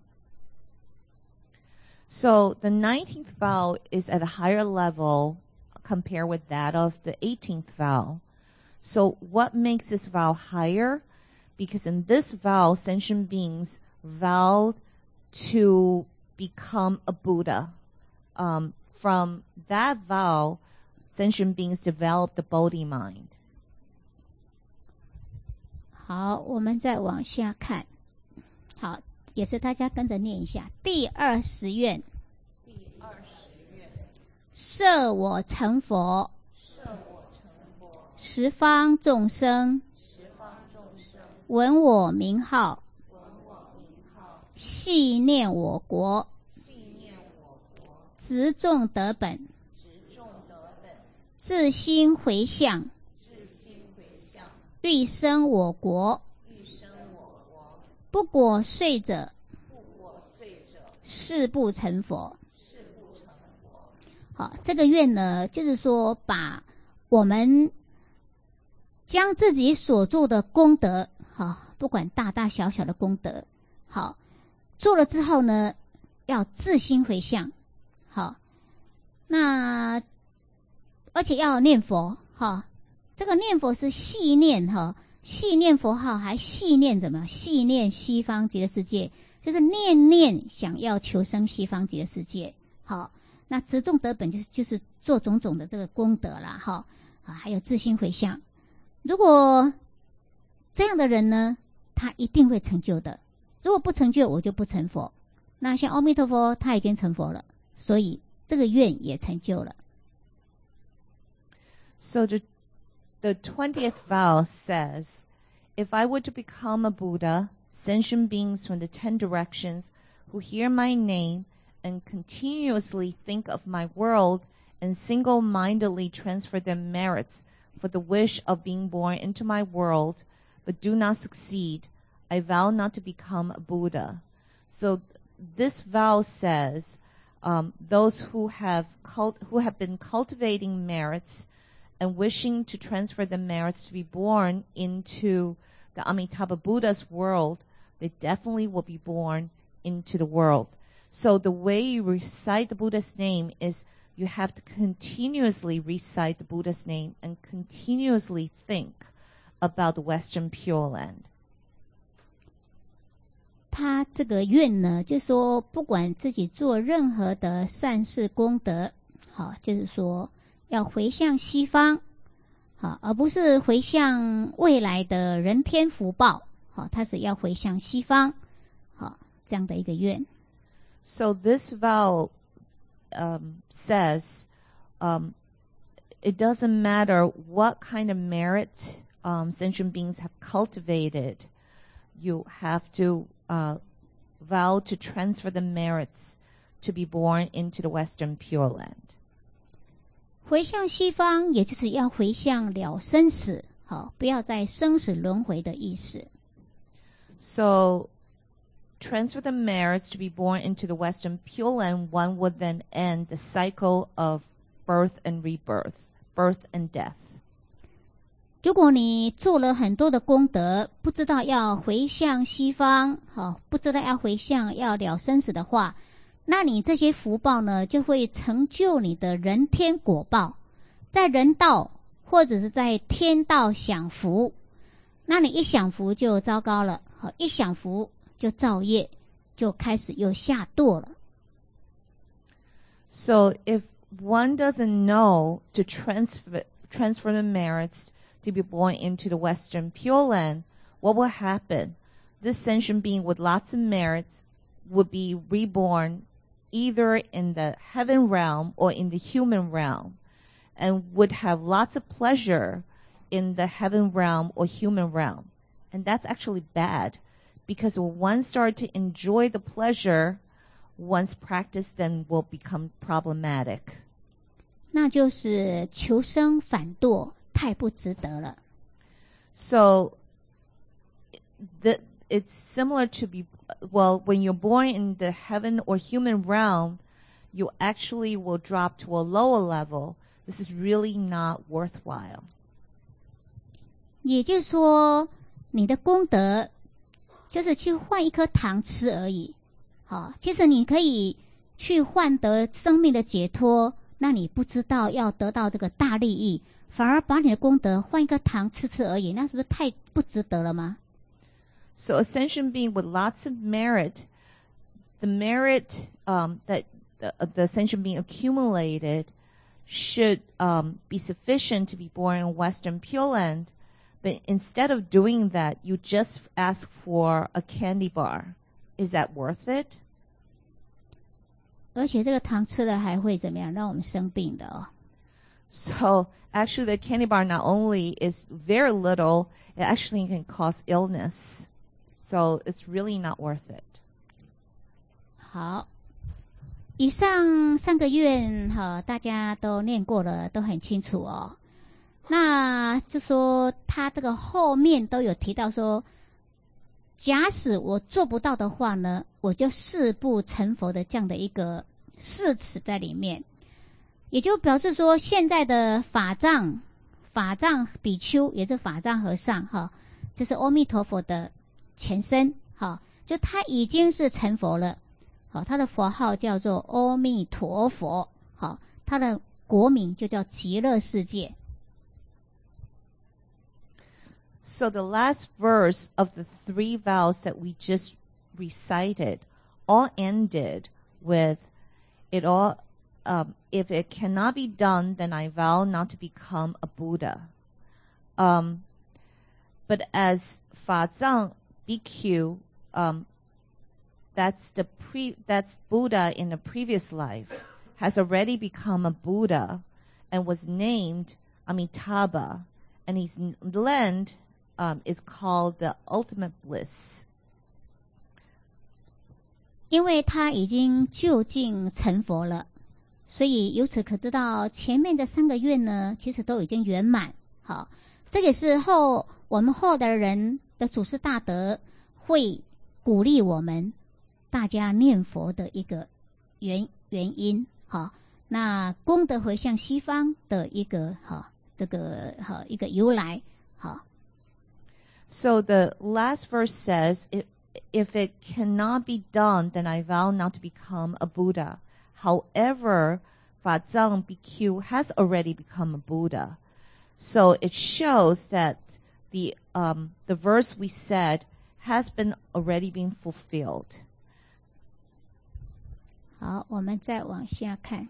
So the 19th vow is at a higher level compared with that of the 18th vow. So what makes this vow higher? Because in this vow, sentient beings vowed to become a Buddha. From that vow, sentient beings develop the Bodhi mind. 好，我们再往下看。好，也是大家跟着念一下。第20愿，设我成佛，十方众生闻我名号，系念我国，执众得本，自心回向，欲生我国，不果遂者，誓不成佛。好，这个愿呢，就是说把我们将自己所做的功德，好，不管大大小小的功德，好，做了之后呢，要自心回向，好，那而且要念佛，好，这个念佛是细念哈，细念佛号，还细念什么？细念西方极乐世界，就是念念想要求生西方极乐世界。好，那执众得本就是做种种的这个功德啦，哈啊，还有自心回向。如果这样的人呢，他一定会成就的。如果不成就，我就不成佛。那像阿弥陀佛，他已经成佛了，所以这个愿也成就了。 So the 20th vow says, if I were to become a Buddha, sentient beings from the 10 directions who hear my name and continuously think of my world and single-mindedly transfer their merits for the wish of being born into my world, but do not succeed, I vow not to become a Buddha. So this vow says, those who have been cultivating merits and wishing to transfer the merits to be born into the Amitabha Buddha's world, they definitely will be born into the world. So the way you recite the Buddha's name is you have to continuously recite the Buddha's name and continuously think about the Western Pure Land. 他这个愿呢，就是说不管自己做任何的善事功德，好，就是说要回向西方，好，而不是回向未来的人天福报，好，他是要回向西方，好，这样的一个愿。 So this vow says it doesn't matter what kind of merit sentient beings have cultivated, you have to vowed to transfer the merits to be born into the Western Pure Land. 回向西方，也就是要回向了生死，好，不要再生死轮回的意思。 So, transfer the merits to be born into the Western Pure Land, one would then end the cycle of birth and rebirth, birth and death. 如果你做了很多的功德，不知道要回向西方，好，不知道要回向要了生死的话，那你这些福报呢，就会成就你的人天果报，在人道或者是在天道享福。那你一享福就糟糕了，好，一享福就造业，就开始又下堕了。 So if one doesn't know to transfer the merits to be born into the Western Pure Land, what will happen? This sentient being with lots of merits would be reborn either in the heaven realm or in the human realm, and would have lots of pleasure in the heaven realm or human realm. And that's actually bad, because when one starts to enjoy the pleasure, one's practice then will become problematic. 那就是求生反堕，太不值得了。 So it's similar to when you're born in the heaven or human realm, you actually will drop to a lower level. This is really not worthwhile. 也就是说，你的功德就是去换一颗糖吃而已。好，其实你可以去换得生命的解脱，那你不知道要得到这个大利益，反而把你的功德换一颗糖吃而已，那是不是太不值得了吗？ So a sentient being with lots of merit, the merit that the sentient being accumulated should be sufficient to be born in Western Pure Land. But instead of doing that, you just ask for a candy bar. Is that worth it? 而且这个糖吃了还会怎么样？让我们生病的哦。 So actually the candy bar not only is very little, it actually can cause illness. So it's really not worth it. 好，以上3个愿大家都念过了，都很清楚哦。那就说他这个后面都有提到说，假使我做不到的话呢，我就誓不成佛的这样的一个誓词在里面，也就表示说现在的法藏比丘也是法藏和尚这是阿弥陀佛的前身就他已经是成佛了他的佛号叫做阿弥陀佛他的国名就叫极乐世界。 So the last verse of the 3 vows that we just recited all ended with it all. If it cannot be done, then I vow not to become a Buddha. But as Fa Zang BQ, that's Buddha in a previous life, has already become a Buddha and was named Amitabha, and his land is called the ultimate bliss. 因为他已经就近成佛了，所以由此可知道前面的3个愿呢，其实都已经圆满。好，这也是我们后的人的祖师大德会鼓励我们大家念佛的一个原因。好，那功德回向西方的一个一个由来。好。 So the last verse says, if it cannot be done, then I vow not to become a Buddha. However, Fa Zang BQ has already become a Buddha. So it shows that the verse we said has already been fulfilled. 好，我们再往下看。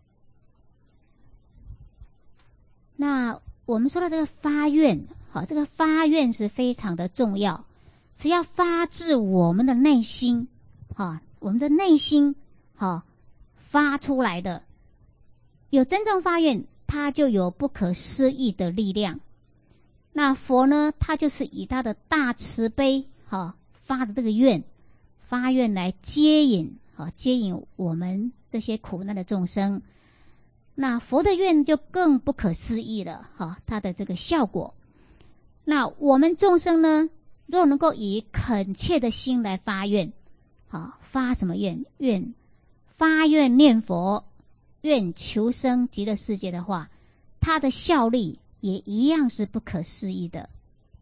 那我们说到这个发愿，好，这个发愿是非常的重要，只要发自我们的内心，我们的内心，发出来的，有真正发愿，它就有不可思议的力量。那佛呢，他就是以他的大慈悲，发的这个愿， 发愿来接引我们这些苦难的众生。那佛的愿就更不可思议了，它的这个效果。那我们众生呢，若能够以恳切的心来发愿，发什么愿？发愿念佛，愿求生极乐世界的话，它的效力也一样是不可思议的。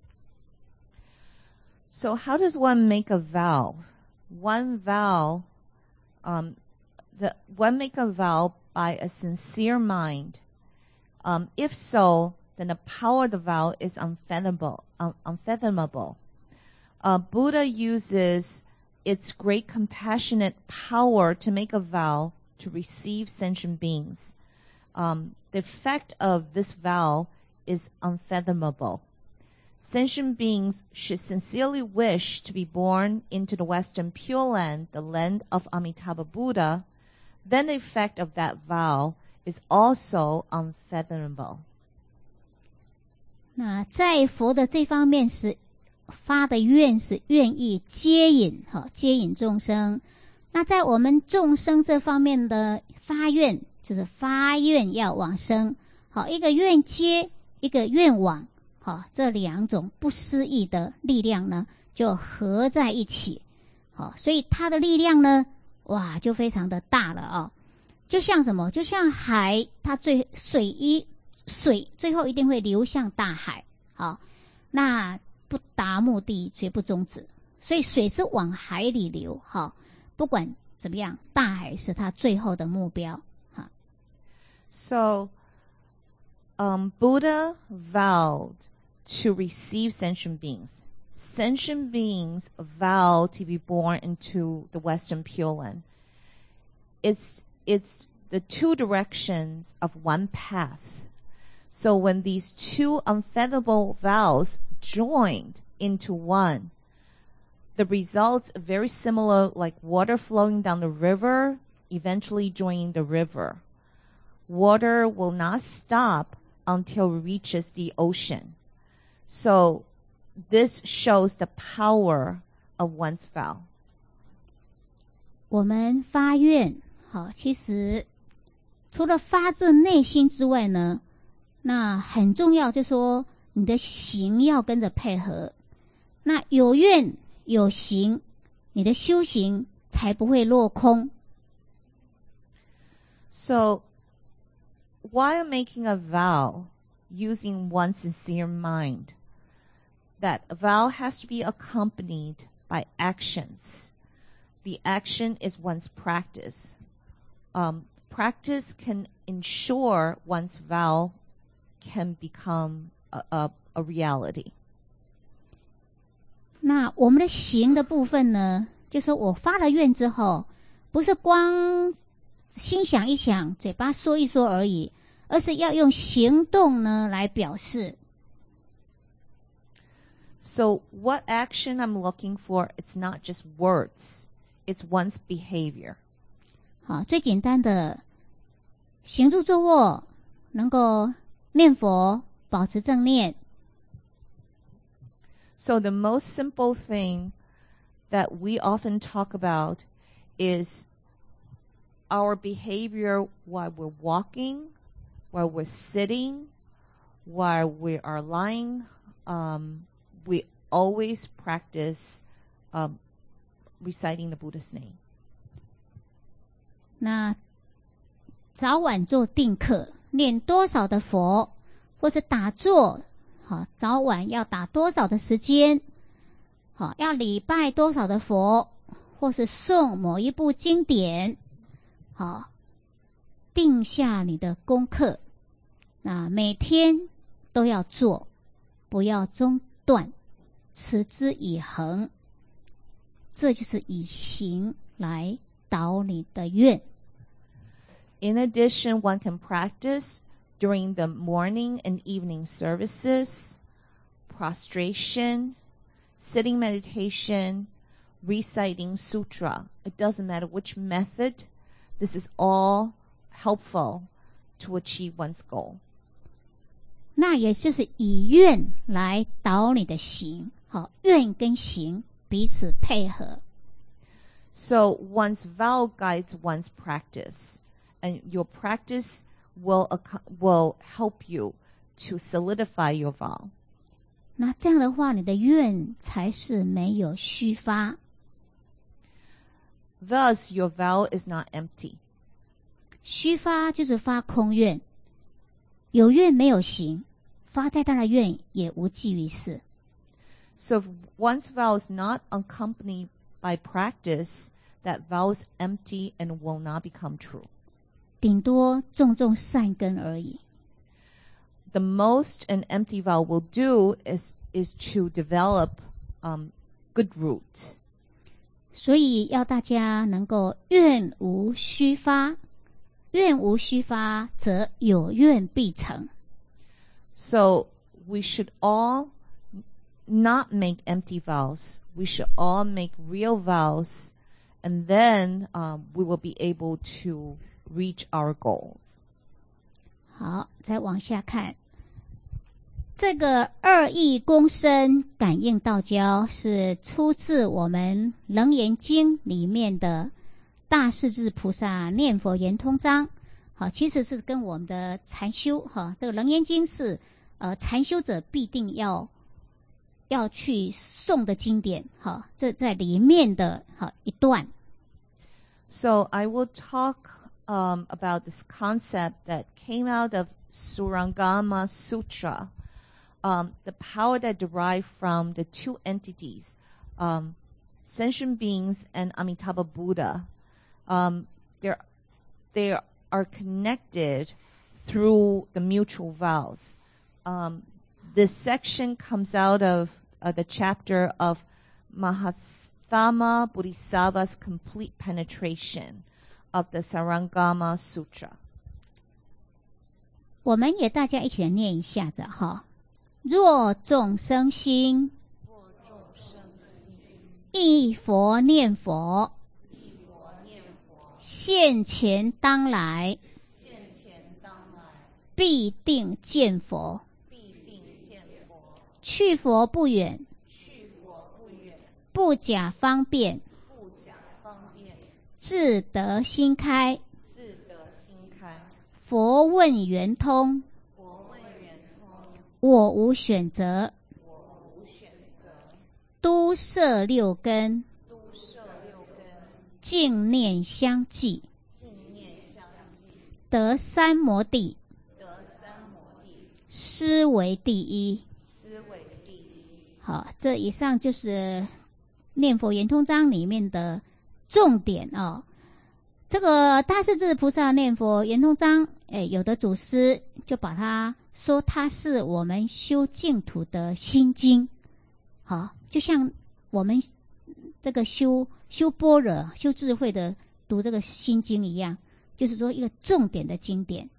So how does one make a vow? One make a vow by a sincere mind. If so, then the power of the vow is unfathomable. Buddha uses its great compassionate power to make a vow to receive sentient beings. The effect of this vow is unfathomable. Sentient beings should sincerely wish to be born into the Western Pure Land, the land of Amitabha Buddha, then the effect of that vow is also unfathomable. 那在佛的这方面是发的愿是愿意接引众生。那在我们众生这方面的发愿，就是发愿要往生，一个愿接，一个愿往，这两种不思议的力量呢，就合在一起，所以它的力量呢，哇，就非常的大了就像什么？就像海，它水最后一定会流向大海，那不达目的绝不终止，所以水是往海里流，不管怎么样，大海是它最后的目标。 So, Buddha vowed to receive sentient beings. Sentient beings vow to be born into the Western Pure Land. It's the two directions of one path. So when these two unfathomable vows joined into one, the results are very similar, like water flowing down the river, eventually joining the river. Water will not stop until it reaches the ocean. So this shows the power of one's vow. 我们发愿，其实除了发自内心之外呢，那很重要就是说你的行要跟着配合。那有愿有行，你的修行才不会落空。 So, while making a vow using one's sincere mind, that vow has to be accompanied by actions. The action is one's practice. Practice can ensure one's vow can become a reality. 那我们的行的部分呢，就是我发了愿之后，不是光心想一想，嘴巴说一说而已，而是要用行动呢来表示。 So what action I'm looking for, it's not just words, it's one's behavior. 最简单的行住坐卧，能够念佛，保持正念。 So the most simple thing that we often talk about is our behavior while we're walking, while we're sitting, while we are lying. We always practice reciting the Buddha's name. 那早晚做定课，念多少的佛，或是打坐，早晚要打多少的时间，要礼拜多少的佛，或是诵某一部经典，定下你的功课，那每天都要做，不要中断，持之以恒，这就是以行来导你的愿。 In addition, one can practice during the morning and evening services, prostration, sitting meditation, reciting sutra. It doesn't matter which method. This is all helpful to achieve one's goal. 那也就是以愿来导你的行，愿跟行彼此配合。 So one's vow guides one's practice, and your practice will help you to solidify your vow. 那这样的话，你的愿才是没有虚发。 Thus, your vow is not empty. 虚发就是发空愿，有愿没有行，发再大的愿也无济于事。 So if one's vow is not accompanied by practice, that vow is empty and will not become true. 顶多种种善根而已。 The most an empty vow will do is to develop good root. 所以要大家能够愿无虚发，愿无虚发，则有愿必成。 So we should all not make empty vows. We should all make real vows, and then we will be able to reach our goals. 好，再往下看，这个二意公身感应道交是出自我们楞严经里面的大势至菩萨念佛圆通章。好，其实是跟我们的禅修哈，这个楞严经是禅修者必定要去诵的经典。好，这在里面的好一段。 So I will talk about this concept that came out of Surangama Sutra, the power that derived from the two entities, sentient beings and Amitabha Buddha. They are connected through the mutual vows. This section comes out of the chapter of Mahathama Bodhisattva's complete penetration of the Sarangama Sutra. 我们也大家一起来念一下子哈。若众生心，忆佛念佛，现前当来，必定见佛。去佛不远，不假方便，自得心开。佛问圆通，我无选择，都摄六根，净念相继，得三摩地，思为第一。好，这以上就是念佛圆通章里面的重点哦。这个大势至菩萨念佛圆通章，有的祖师就把它说它是我们修净土的心经。好，就像我们这个修般若、修智慧的读这个心经一样，就是说一个重点的经典。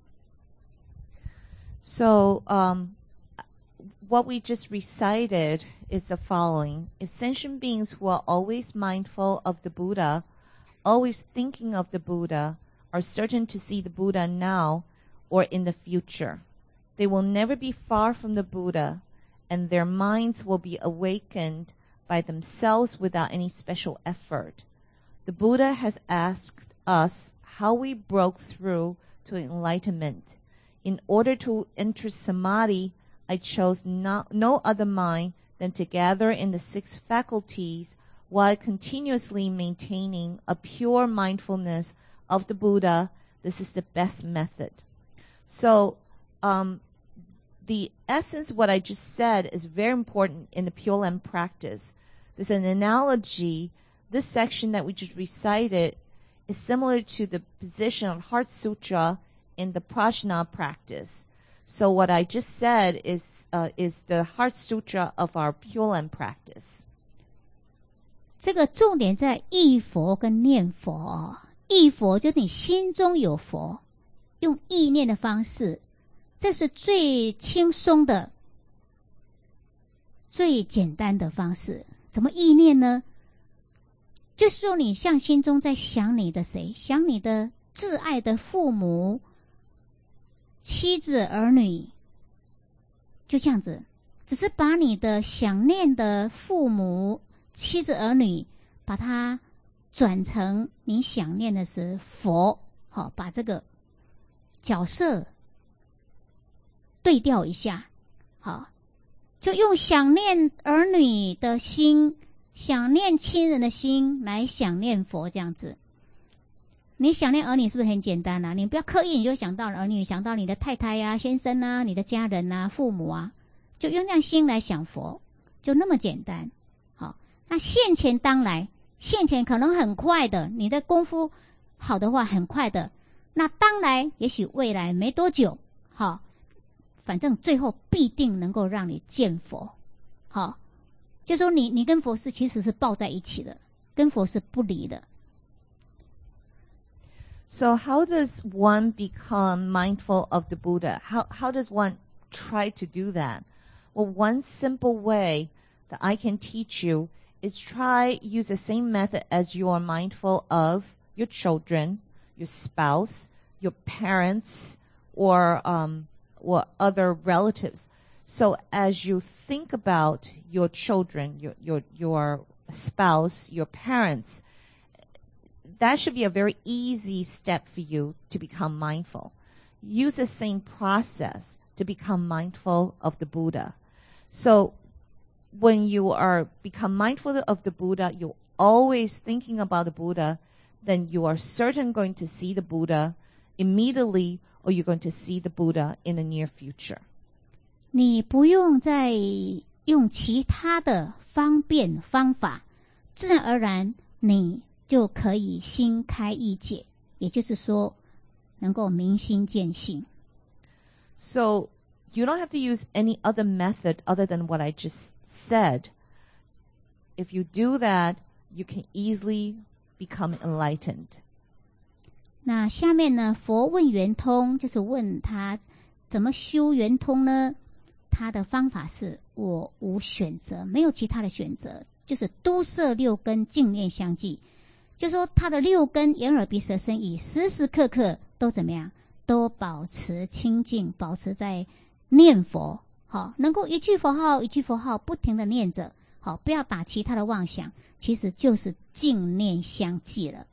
So, what we just recited is the following. If sentient beings who are always mindful of the Buddha, always thinking of the Buddha, are certain to see the Buddha now or in the future, they will never be far from the Buddha, and their minds will be awakened by themselves without any special effort. The Buddha has asked us how we broke through to enlightenment. In order to enter samadhi, I chose no other mind than to gather in the six faculties while continuously maintaining a pure mindfulness of the Buddha. This is the best method. So, the essence of what I just said is very important in the Pure Land practice. There's an analogy. This section that we just recited is similar to the position of Heart Sutra in the Prajna practice. So what I just said is the Heart Sutra of our Pure Land practice. 这个重点在忆佛跟念佛哦。忆佛就是你心中有佛，用意念的方式，这是最轻松的、最简单的方式。怎么意念呢？就是说你像心中在想你的谁，想你的挚爱的父母、妻子、儿女，就这样子，只是把你的想念的父母、妻子、儿女，把它转成你想念的是佛，好，把这个角色对调一下，好，就用想念儿女的心，想念亲人的心来想念佛，这样子。你想念儿女是不是很简单啊？你不要刻意你就想到儿女，想到你的太太啊、先生啊、你的家人啊、父母啊，就用这样心来想佛，就那么简单。好，那现前当来，现前可能很快的，你的功夫好的话很快的，那当来也许未来没多久，好，反正最后必定能够让你见佛。好，就说你跟佛是其实是抱在一起的，跟佛是不离的。 So how does one become mindful of the Buddha? How does one try to do that? Well, one simple way that I can teach you is use the same method as you are mindful of your children, your spouse, your parents, or other relatives. So as you think about your children, your spouse, your parents, that should be a very easy step for you to become mindful. Use the same process to become mindful of the Buddha. So when you become mindful of the Buddha, you're always thinking about the Buddha, then you are certain going to see the Buddha immediately, or you're going to see the Buddha in the near future. 你不用再用其他的方便方法，自然而然你就可以心开意解，也就是说能够明心见性。 So you don't have to use any other method other than what I just said. If you do that, you can easily become enlightened. 那下面呢，佛问圆通，就是问他怎么修圆通呢？他的方法是我无选择，没有其他的选择，就是都摄六根，净念相继。就说他的六根眼耳鼻舌身意时时刻刻都怎么样，都保持清净，保持在念佛，好，能够一句佛号一句佛号不停的念着，好，不要打其他的妄想，其实就是净念相继了。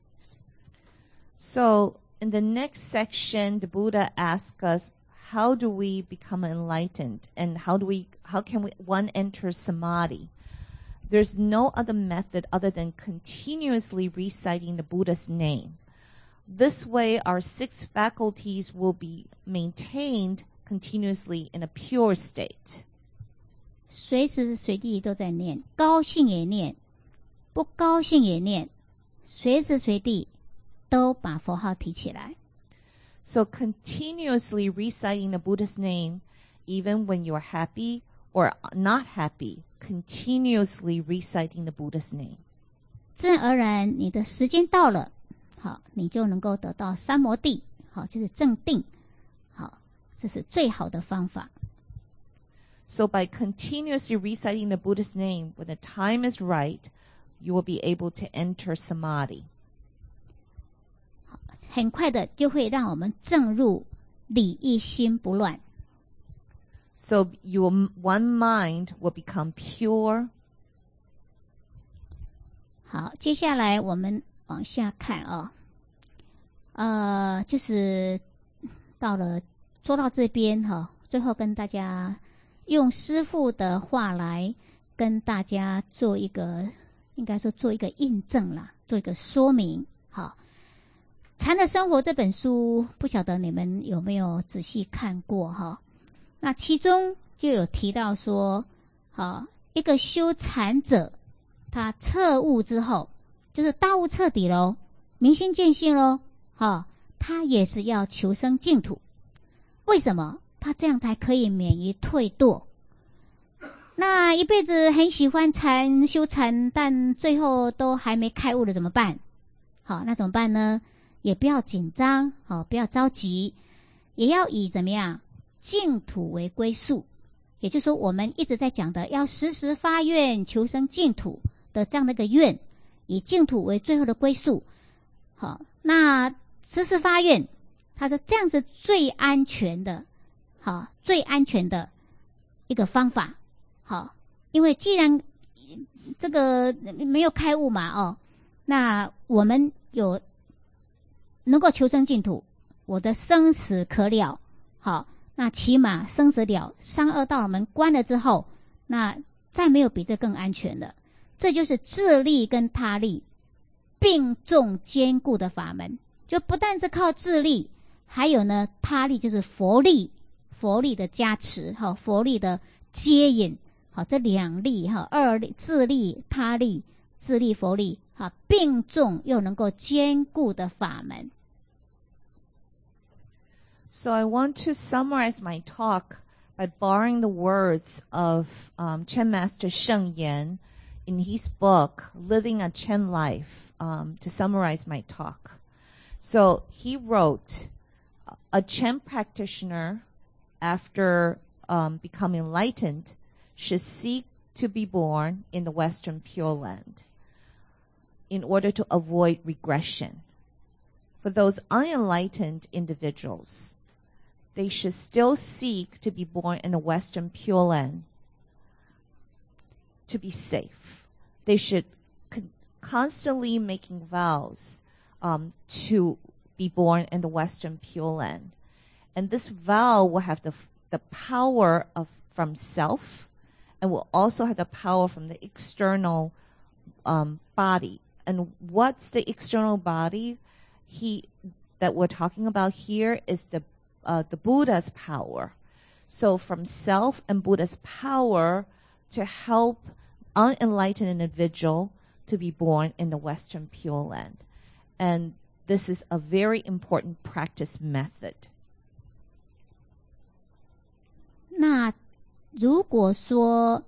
So in the next section, the Buddha asks us, how do we become enlightened, and how can one enter samadhi? There's no other method other than continuously reciting the Buddha's name. This way, our six faculties will be maintained continuously in a pure state. 随时随地都在念，高兴也念，不高兴也念，随时随地都把佛号提起来。 So continuously reciting the Buddha's name, even when you're happy or not happy, continuously reciting the Buddha's name. 自然而然你的时间到了，好，你就能够得到三摩地，好，就是正定，好，这是最好的方法。 So by continuously reciting the Buddha's name, when the time is right, you will be able to enter samadhi. 很快的就会让我们证入理一心不乱。 So your one mind will become pure. 好，接下来我们往下看就是说到这边最后跟大家用师父的话来跟大家做一个印证啦，做一个说明。好，《禅的生活》这本书，不晓得你们有没有仔细看过那其中就有提到说，一个修禅者，他彻悟之后，就是大悟彻底咯，明心见性咯，他也是要求生净土。为什么？他这样才可以免于退堕。那一辈子很喜欢禅修禅，但最后都还没开悟了怎么办？好，那怎么办呢？也不要紧张，不要着急，也要以怎么样净土为归宿。也就是说，我们一直在讲的，要时时发愿求生净土的这样的一个愿，以净土为最后的归宿。好，那时时发愿，他说这样是最安全的，最安全的一个方法。好，因为既然这个没有开悟嘛， 那我们有能够求生净土，我的生死可了，好，那起码生死了，三恶道门关了之后，那再没有比这更安全的。这就是自利跟他利并重兼顾的法门，就不但是靠自利，还有呢他利就是佛利，佛利的加持，佛利的接引，这两利，二利，自利他利，自利佛利，并重又能够兼顾的法门。 So I want to summarize my talk by borrowing the words of Chen Master Sheng Yan in his book, Living a Chen Life, to summarize my talk. So he wrote, a Chen practitioner, after becoming enlightened, should seek to be born in the Western Pure Land in order to avoid regression. For those unenlightened individuals, they should still seek to be born in the Western Pure Land to be safe. They should constantly making vows to be born in the Western Pure Land. And this vow will have the power from self, and will also have the power from the external body. And what's the external body that we're talking about here is the Buddha's power. So from self and Buddha's power to help unenlightened individual to be born in the Western Pure Land. And this is a very important practice method. 那如果说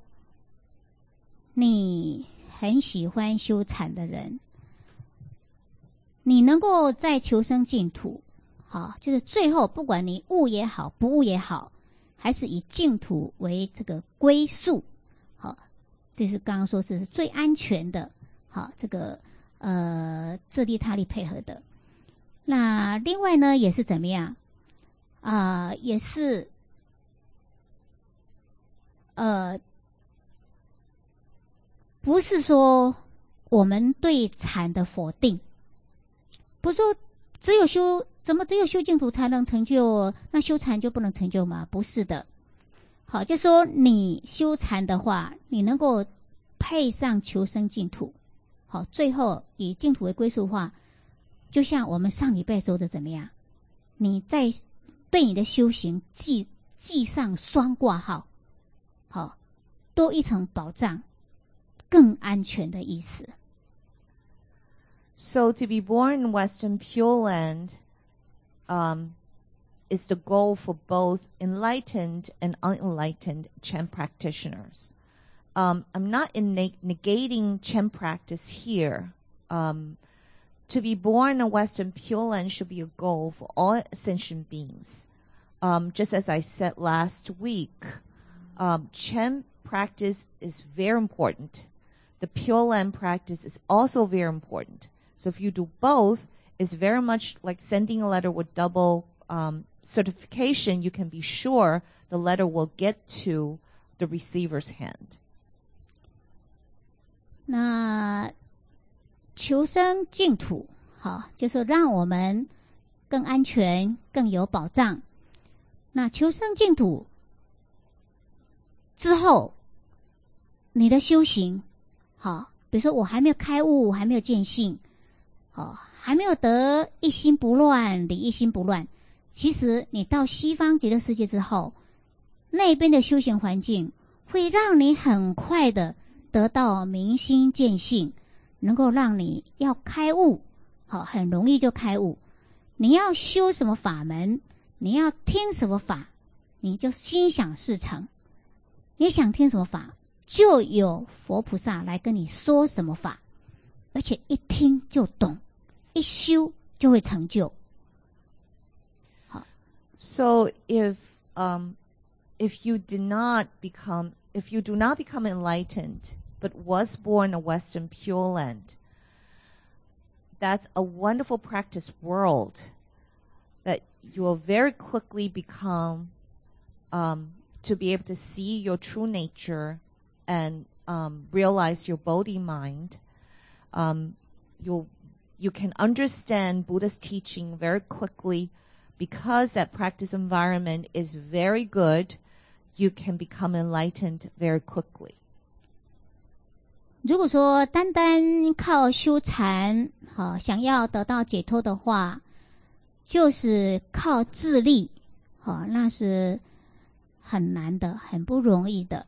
你很喜欢修禅的人，你能够在求生净土，就是最后不管你悟也好不悟也好，还是以净土为这个归宿，就是刚刚说是最安全的，这个自利他利配合的。那另外呢也是怎么样也是不是说我们对禅的否定，不是说怎么只有修净土才能成就，那修禅就不能成就吗？不是的。好，就说你修禅的话，你能够配上求生净土，好，最后以净土为归宿的话，就像我们上礼拜说的怎么样？你在对你的修行记上双挂号，好，多一层保障，更安全的意思。 So to be born in Western Pure Land is the goal for both enlightened and unenlightened Chen practitioners. I'm not negating Chen practice here. To be born in Western Pure Land should be a goal for all ascension beings. Just as I said last week, Chen practice is very important. The Pure Land practice is also very important. So if you do both, it's very much like sending a letter with double certification. You can be sure the letter will get to the receiver's hand. 那求生净土，就是让我们更安全、更有保障。那求生净土之后，你的修行，比如说我还没有开悟，还没有见性，还没有得一心不乱，理一心不乱。其实你到西方极乐世界之后，那边的修行环境会让你很快的得到明心见性，能够让你要开悟，很容易就开悟。你要修什么法门，你要听什么法，你就心想事成。你想听什么法，就有佛菩萨来跟你说什么法，而且一听就懂，一修就会成就。 So if you do not become enlightened, but was born in a Western Pure Land, that's a wonderful practice world that you will very quickly become to be able to see your true nature and realize your Bodhi mind. you can understand Buddha's teaching very quickly because that practice environment is very good. You can become enlightened very quickly. 如果说单单靠修禅，想要得到解脱的话，就是靠自力，那是很难的，很不容易的。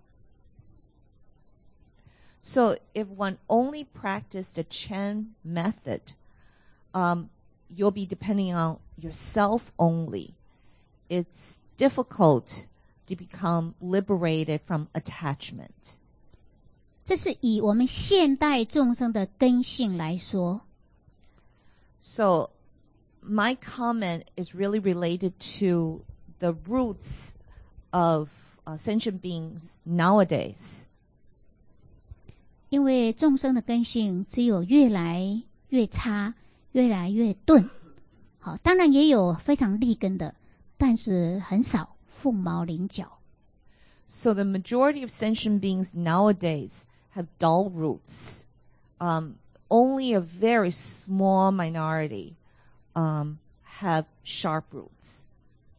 So if one only practiced the Chan method, you'll be depending on yourself only. It's difficult to become liberated from attachment. 这是以我们现代众生的根性来说。 So my comment is really related to the roots of sentient beings nowadays. 因为众生的根性只有越来越差，越来越钝。好，当然也有非常利根的，但是很少，凤毛麟角。 So the majority of sentient beings nowadays have dull roots. Only a very small minority have sharp roots.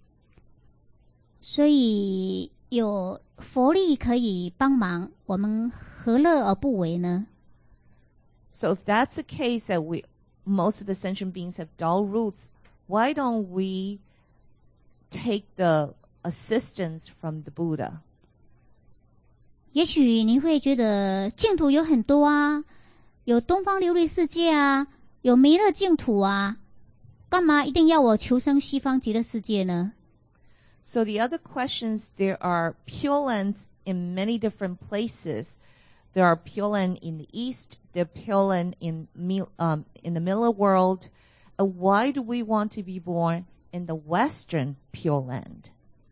所以有佛力可以帮忙，我们何乐而不为呢？ So if that's the case that most of the sentient beings have dull roots, why don't we take the assistance from the Buddha? 也许你会觉得净土有很多啊，有东方琉璃世界啊，有弥勒净土啊，干嘛一定要我求生西方极乐世界呢？ So the other questions, there are Pure Lands in many different places. There are Pure Land in the East, there are Pure Land in the Middle world. Why do we want to be born in the Western Pure Land?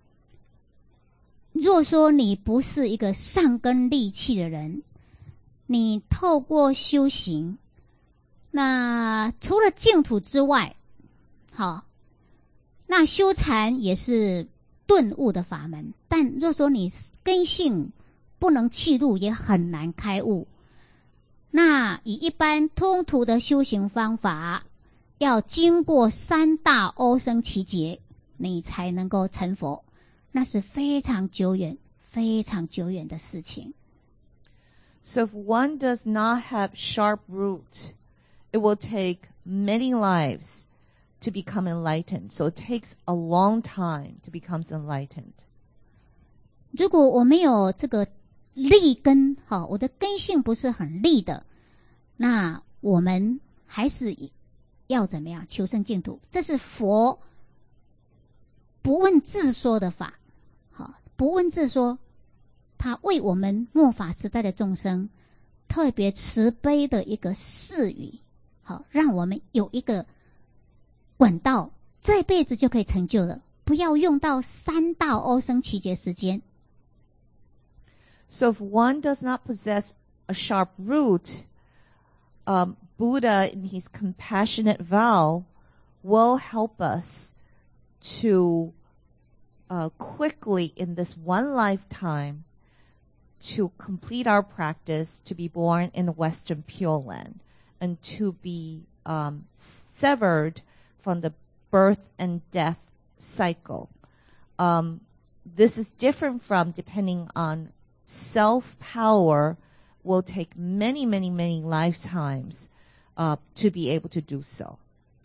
若说你不是一个善根利器的人，你透过修行，那除了净土之外，好，那修禅也是顿悟的法门，但若说你根性不能契入，也很难开悟。那以一般通途的修行方法，要经过3大欧生奇劫，你才能够成佛，那是非常久远、非常久远的事情。 So if one does not have sharp root, it will take many lives to become enlightened. So it takes a long time to become enlightened. 如果我没有这个利根，我的根性不是很利的，那我们还是要怎么样求生净土？这是佛不问自说的法，不问自说，他为我们末法时代的众生特别慈悲的一个示语，让我们有一个管道，这辈子就可以成就了，不要用到3大欧生奇劫时间。 So if one does not possess a sharp root, Buddha in his compassionate vow will help us to quickly in this one lifetime to complete our practice, to be born in the Western Pure Land, and to be severed from the birth and death cycle. This is different from depending on self-power, will take many, many, many lifetimes to be able to do so.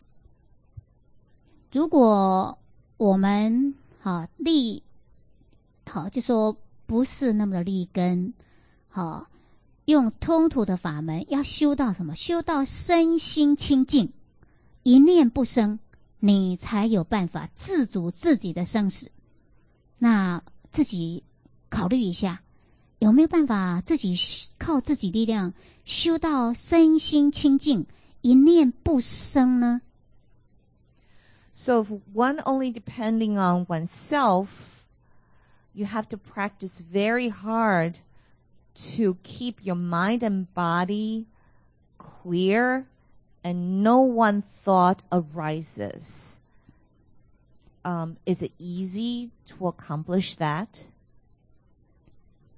如果我们就说不是那么的利根，用通途的法门，要修到什么？修到身心清净，一念不生，你才有办法自主自己的生死。那自己考虑一下，有没有办法自己靠自己力量修到身心清净，一念不生呢？ So if one only depending on oneself, you have to practice very hard to keep your mind and body clear and no one thought arises. Is it easy to accomplish that?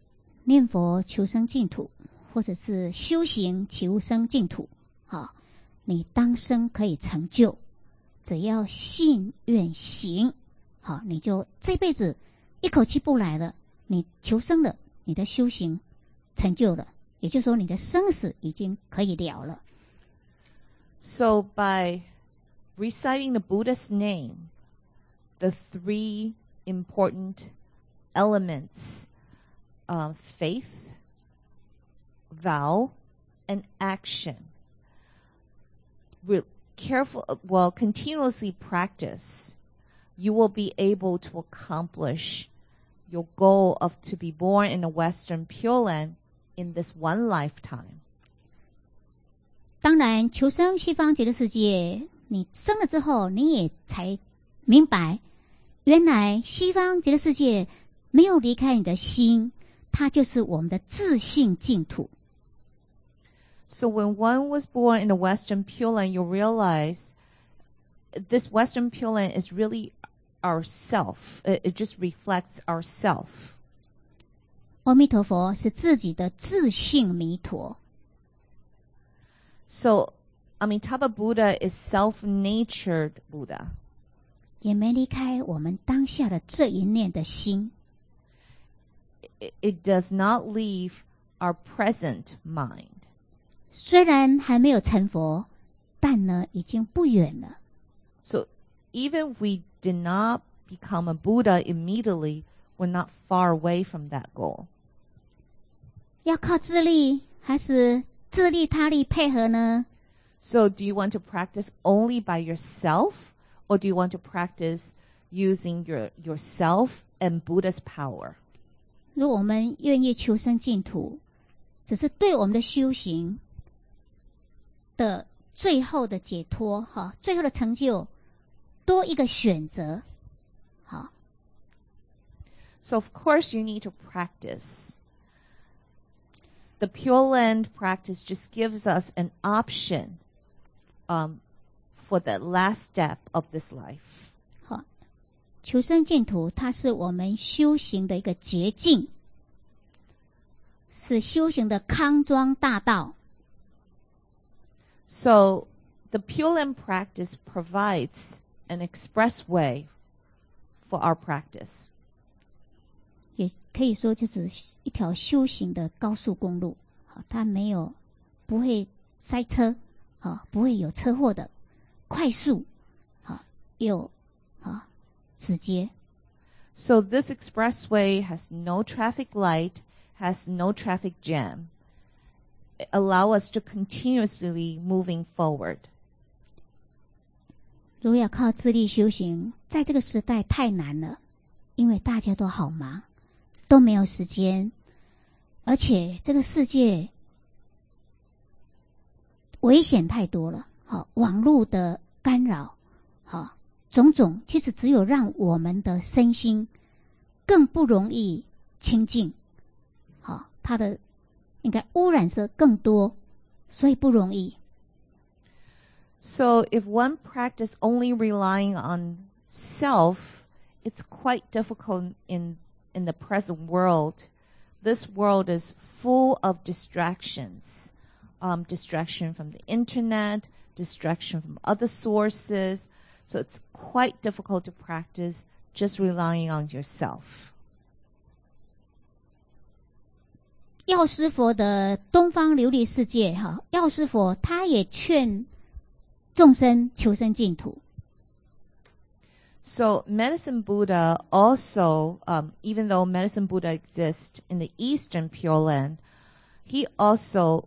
念佛求生净土，或者是修行求生净土， 你当生可以成就，只要信愿行，好，你就这辈子一口气不来了，你求生了，你的修行成就了，也就是说你的生死已经可以了了。 So by reciting the Buddha's name, the three important elements of faith, vow, and action, continuously practice, you will be able to accomplish your goal of to be born in the Western Pure Land in this one lifetime. 当然，求生西方极乐世界，你生了之后，你也才明白，原来西方极乐世界没有离开你的心，它就是我们的自性净土。 So when one was born in the Western Pure Land, you realize this Western Pure Land is really our self. It just reflects our self. 阿弥陀佛是自己的自性弥陀。 So Amitabha Buddha is self-natured Buddha. 也没离开我们当下的这一念的心。 It does not leave our present mind. 虽然还没有成佛，但呢，已经不远了。 So even we did not become a Buddha immediately, we're not far away from that goal. 要靠自力还是自利他力配合呢？ So do you want to practice only by yourself, or do you want to practice using yourself and Buddha's power? 如果我们愿意求生净土，只是对我们的修行的最后的解脱，最后的成就多一个选择。好。 So of course you need to practice. The Pure Land practice just gives us an option for the last step of this life. 好，求生净土它是我们修行的一个捷径，是修行的康庄大道。 So the Pure Land practice provides an expressway for our practice. 也可以说就是一条修行的高速公路，它不会塞车，不会有车祸的，快速，又直接。 So this expressway has no traffic light, has no traffic jam. It allows us to continuously moving forward. 如果要靠自力修行，在这个时代太难了，因为大家都好忙，都没有时间，而且这个世界危险太多了，网络的干扰，种种，其实只有让我们的身心更不容易清净，它的应该污染色更多，所以不容易。 So if one practice only relying on self, it's quite difficult in the present world. This world is full of distractions. Distraction from the internet, distraction from other sources. So it's quite difficult to practice just relying on yourself. 药师佛的东方琉璃世界，药师佛他也劝众生求生净土。 So Medicine Buddha also, even though Medicine Buddha exists in the Eastern Pure Land, he also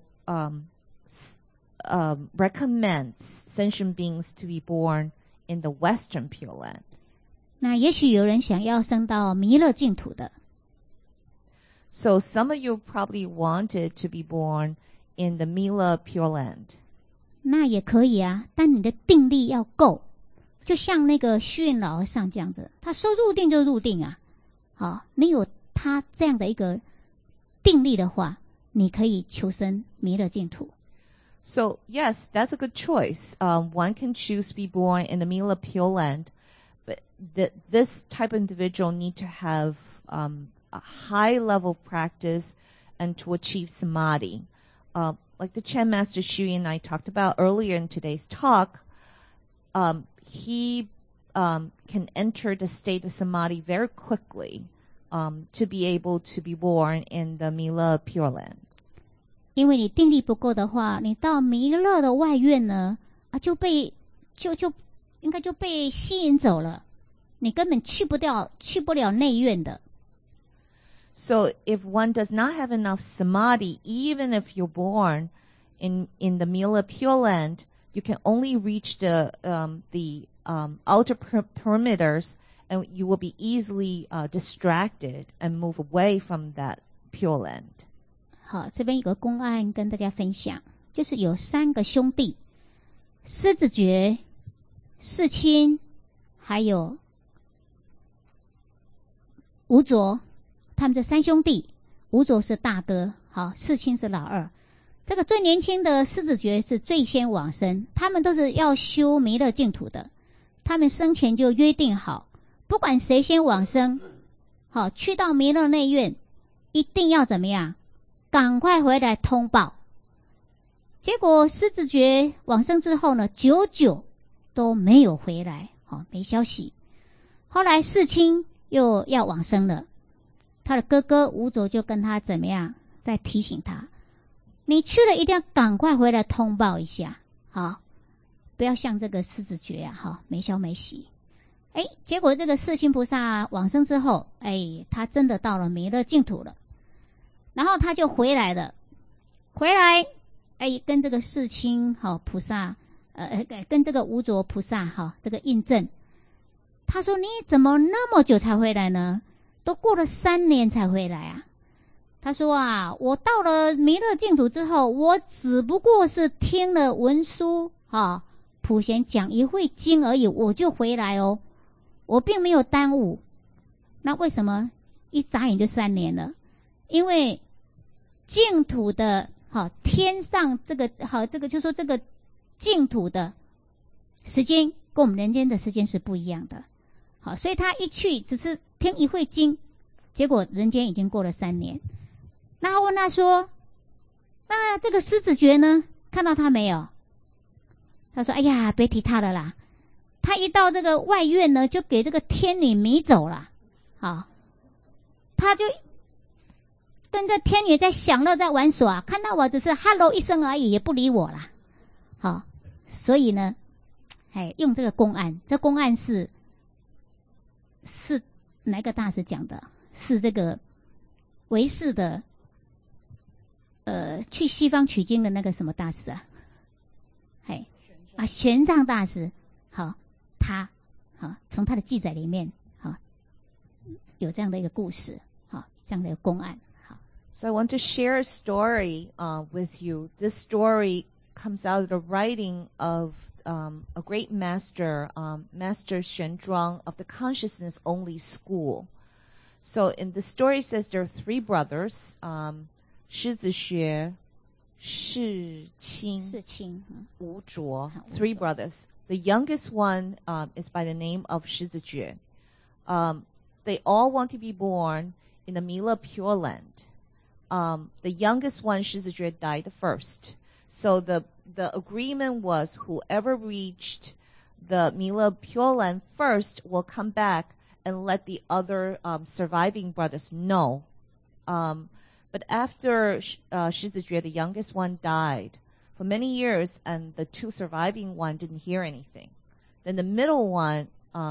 recommends sentient beings to be born in the Western Pure Land. 那也许有人想要升到弥勒净土的。 So some of you probably wanted to be born in the Mila Pure Land. 那也可以啊，但你的定力要够。就像那个虚云老和尚这样子，他说入定就入定啊。你有他这样的一个定力的话，你可以求生弥勒净土。 So yes, that's a good choice. One can choose to be born in the Mila Pure Land, but this type of individual need to have a high level of practice and to achieve samadhi. like the Chen Master Xu and I talked about earlier in today's talk, he can enter the state of samadhi very quickly to be able to be born in the Mila Pure Land. 因为你定力不够的话，你到弥勒的外院呢，应该就被吸引走了，你根本去不了内院的。 So if one does not have enough samadhi, even if you're born in the Mila Pure Land, you can only reach the outer perimeters, and you will be easily distracted and move away from that Pure Land. 好，这边有个公案跟大家分享，就是有3个兄弟，狮子觉、世亲，还有无着，他们这3兄弟，无着是大哥，好，世亲是老二。这个最年轻的狮子觉是最先往生，他们都是要修弥勒净土的，他们生前就约定好，不管谁先往生，好，去到弥勒内院，一定要怎么样？赶快回来通报。结果狮子觉往生之后呢，久久都没有回来，没消息。后来世亲又要往生了，他的哥哥无着就跟他怎么样，再提醒他，你去了一定要赶快回来通报一下，好，不要像这个狮子觉没消没息。结果这个世亲菩萨往生之后，他真的到了弥勒净土了。然后他就回来了，跟这个世亲菩萨，跟这个无着菩萨这个印证。他说：“你怎么那么久才回来呢？都过了3年才回来啊！”他说：“我到了弥勒净土之后，我只不过是听了文殊普贤讲一会经而已，我就回来哦，我并没有耽误。那为什么一眨眼就3年了？因为净土的天上这个就说这个净土的时间跟我们人间的时间是不一样的，好，所以他一去只是听一会经，结果人间已经过了3年。那他问他说，那这个狮子觉呢，看到他没有？他说：“哎呀，别提他了啦，他一到这个外院呢，就给这个天女迷走了，好，他就跟着天女在享乐在玩耍，看到我只是 hello 一声而已，也不理我啦。好，所以呢，用这个公案，这公案是哪个大师讲的？是这个唯识的，去西方取经的那个什么大师啊？玄奘大师。好，他从他的记载里面有这样的一个故事，这样的一个公案。 So I want to share a story with you. This story comes out of the writing of a great master, Master Xuanzhuang of the Consciousness Only School. So in the story, it says there are 3 brothers, Shi Zixue, Shi Qing, Wu Zhuo, 3 brothers. The youngest one is by the name of Shi Zixue. They all want to be born in the Mila Pure Land. The youngest one, Shi Zixue, died first. So the agreement was whoever reached the Mila Pure Land first will come back and let the other surviving brothers know. But after Shi Zixue, the youngest one, died for many years, and the 2 surviving one didn't hear anything. Then the middle one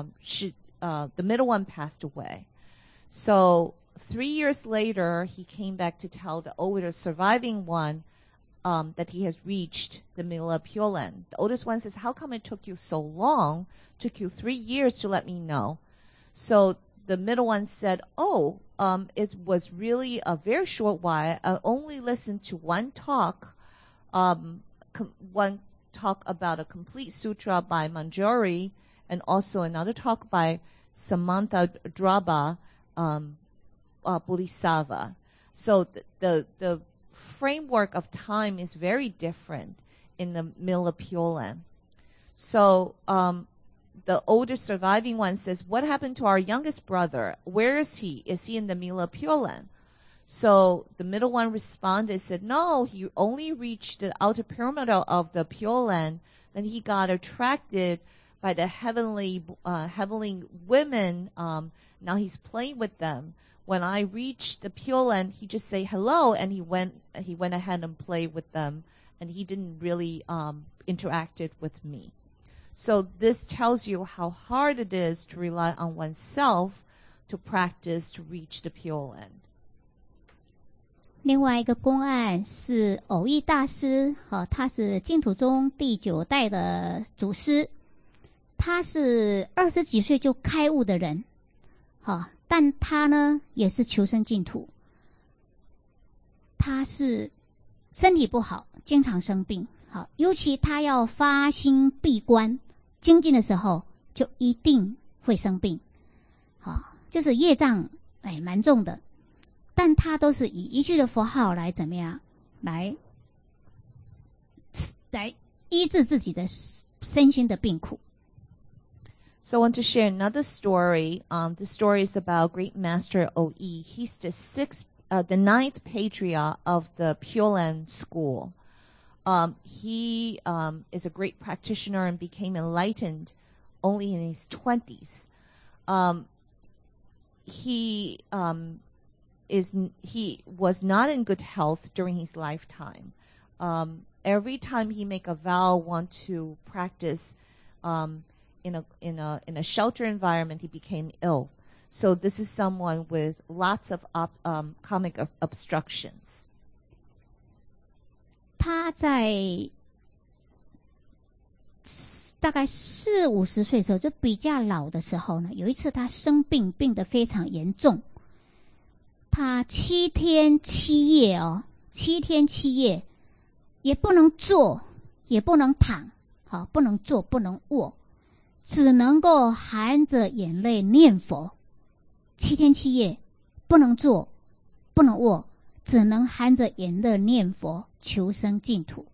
passed away. So 3 years later, he came back to tell the older surviving one that he has reached the Mila Pure Land. The oldest one says, "How come it took you so long? Took you 3 years to let me know?" So the middle one said, it was really a very short while. I only listened to one talk about a complete sutra by Manjari, and also another talk by Samantadraba Bodhisattva. So the framework of time is very different in the Mila Pure Land. So the oldest surviving one says, "What happened to our youngest brother? Where is he? Is he in the Mila Pure Land?" So the middle one responded, said, no, he only reached the outer perimeter of the Pure Land. Then he got attracted by the heavenly women. Now he's playing with them. When I reached the Pure Land, he just say hello, and he went ahead and played with them, and he didn't really interacted with me. So this tells you how hard it is to rely on oneself to practice to reach the Pure Land. 另外一个公案是偶益大师，他是净土宗第9代的祖师，他是20几岁就开悟的人，但他呢也是求生净土，他是身体不好，经常生病，尤其他要发心闭关精进的时候，就一定会生病，就是业障蛮重的。但他都是以一句的佛号来怎么样，来医治自己的身心的病苦。 So I want to share another story. The story is about Great Master O.E. He's the 9th patriarch of the Pure Land school. He is a great practitioner and became enlightened only in his 20s. He was not in good health during his lifetime. Every time he make a vow, want to practice in a shelter environment, he became ill. So this is someone with lots of karmic obstructions. 他在大概40、50岁的时候，就比较老的时候呢，有一次他生病，病得非常严重。他7天7夜7天7夜也不能坐，也不能躺，不能坐，不能卧，只能够含着眼泪念佛。7天7夜不能坐，不能卧，只能含着眼泪念佛，求生净土。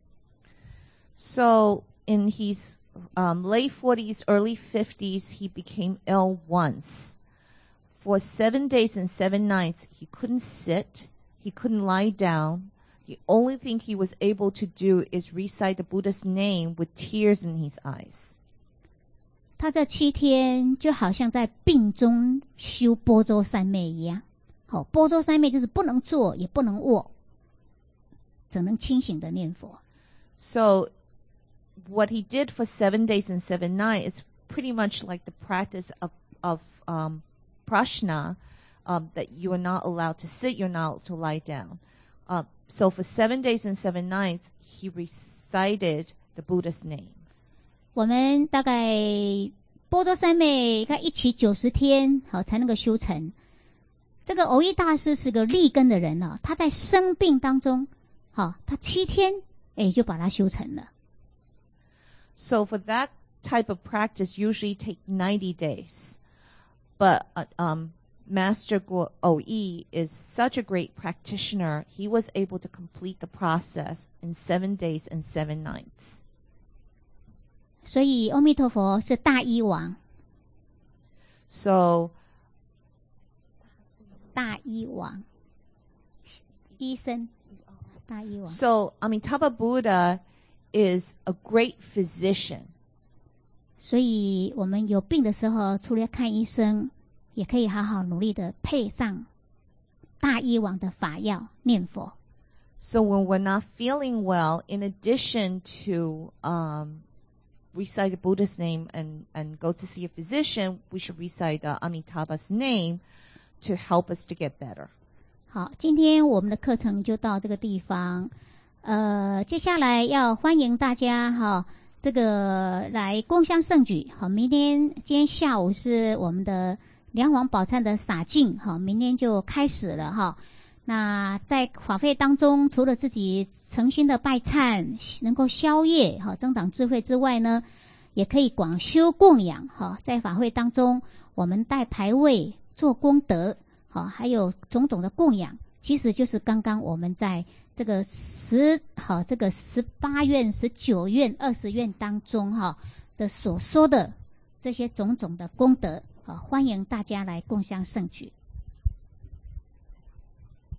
So in his late 40s, early 50s, he became ill once. For 7 days and 7 nights, he couldn't sit, he couldn't lie down. The only thing he was able to do is recite the Buddha's name with tears in his eyes. 他这7天就好像在病中修般舟三昧一样。般舟三昧就是不能坐也不能卧，只能清醒的念佛。 So what he did for 7 days and 7 nights is pretty much like the practice of prajna, that you are not allowed to sit, you're not allowed to lie down. So for 7 days and 7 nights, he recited the Buddha's name. 我们大概般舟三昧看一起90天才能够修成。这个偶益大师是个立根的人他在生病当中他7天就把它修成了。 So for that type of practice usually take 90 days. But Master O.E. is such a great practitioner, he was able to complete the process in 7 days and 7 nights. 所以阿弥陀佛是大医王。 So 大医王，医生，大医王。 So Amitabha Buddha is a great physician. 所以我们有病的时候，除了看医生，也可以好好努力的配上大医王的法药念佛。 So when we're not feeling well, in addition to recite the Buddha's name and go to see a physician, we should recite Amitabha's name to help us to get better. 好，今天我们的课程就到这个地方。接下来要欢迎大家这个来共襄盛举。今天下午是我们的梁皇宝忏的洒净，明天就开始了那在法会当中，除了自己诚心的拜忏，能够消业增长智慧之外呢，也可以广修供养在法会当中，我们带牌位做功德还有种种的供养，其实就是刚刚我们在这个18愿、19愿、20愿当中的所说的这些种种的功德欢迎大家来共襄盛举。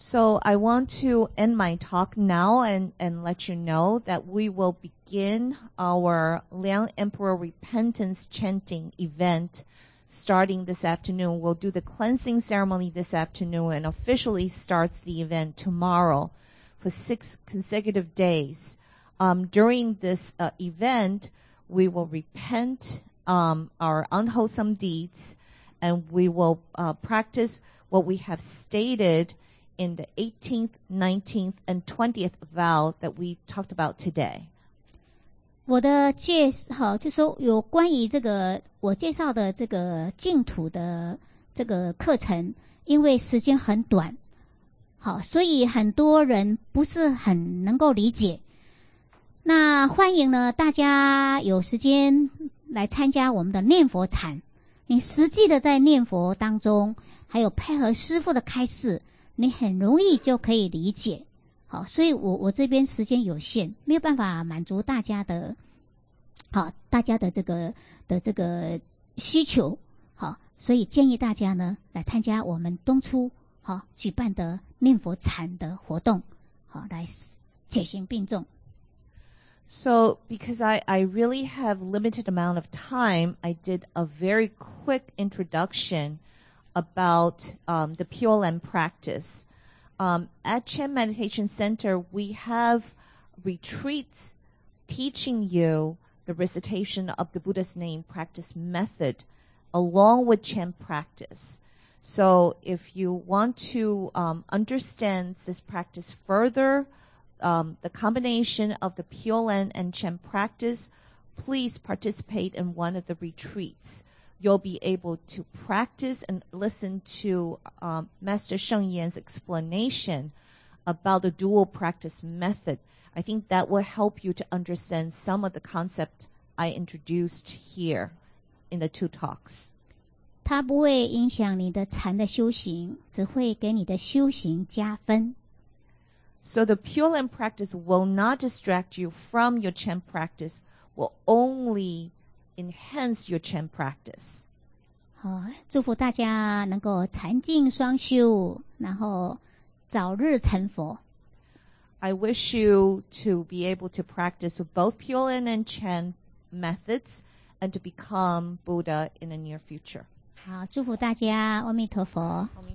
So I want to end my talk now and let you know that we will begin our Liang Emperor Repentance Chanting event starting this afternoon. We'll do the cleansing ceremony this afternoon and officially starts the event tomorrow for 6 consecutive days. During this event, we will repent our unwholesome deeds, and we will practice what we have stated in the 18th, 19th, and 20th vow that we talked about today. 我的介绍就说有关于这个我介绍的这个净土的这个课程，因为时间很短，好，所以很多人不是很能够理解。那欢迎呢大家有时间来参加我们的念佛禅，你实际的在念佛当中，还有配合师父的开示，你很容易就可以理解。好，所以我这边时间有限，没有办法满足大家的，好，大家的这个需求，好，所以建议大家呢来参加我们东初好举办的念佛禅的活动，好，来解行并重。 So, because I really have limited amount of time, I did a very quick introduction about the Pure Land practice. At Chan Meditation Center, we have retreats teaching you the recitation of the Buddha's name practice method along with Chan practice. So if you want to understand this practice further, the combination of the Pure Land and Chan practice, please participate in one of the retreats. You'll be able to practice and listen to Master Sheng Yan's explanation about the dual practice method. I think that will help you to understand some of the concept I introduced here in the 2 talks. 它不会影响你的禅的修行，只会给你的修行加分。 So the Pure Land practice will not distract you from your Chan practice, will only enhance your Chan practice. 好，祝福大家能够禅净双修，然后早日成佛。 I wish you to be able to practice both Pure Land and Chan methods and to become Buddha in the near future. 好，祝福大家，阿弥陀佛。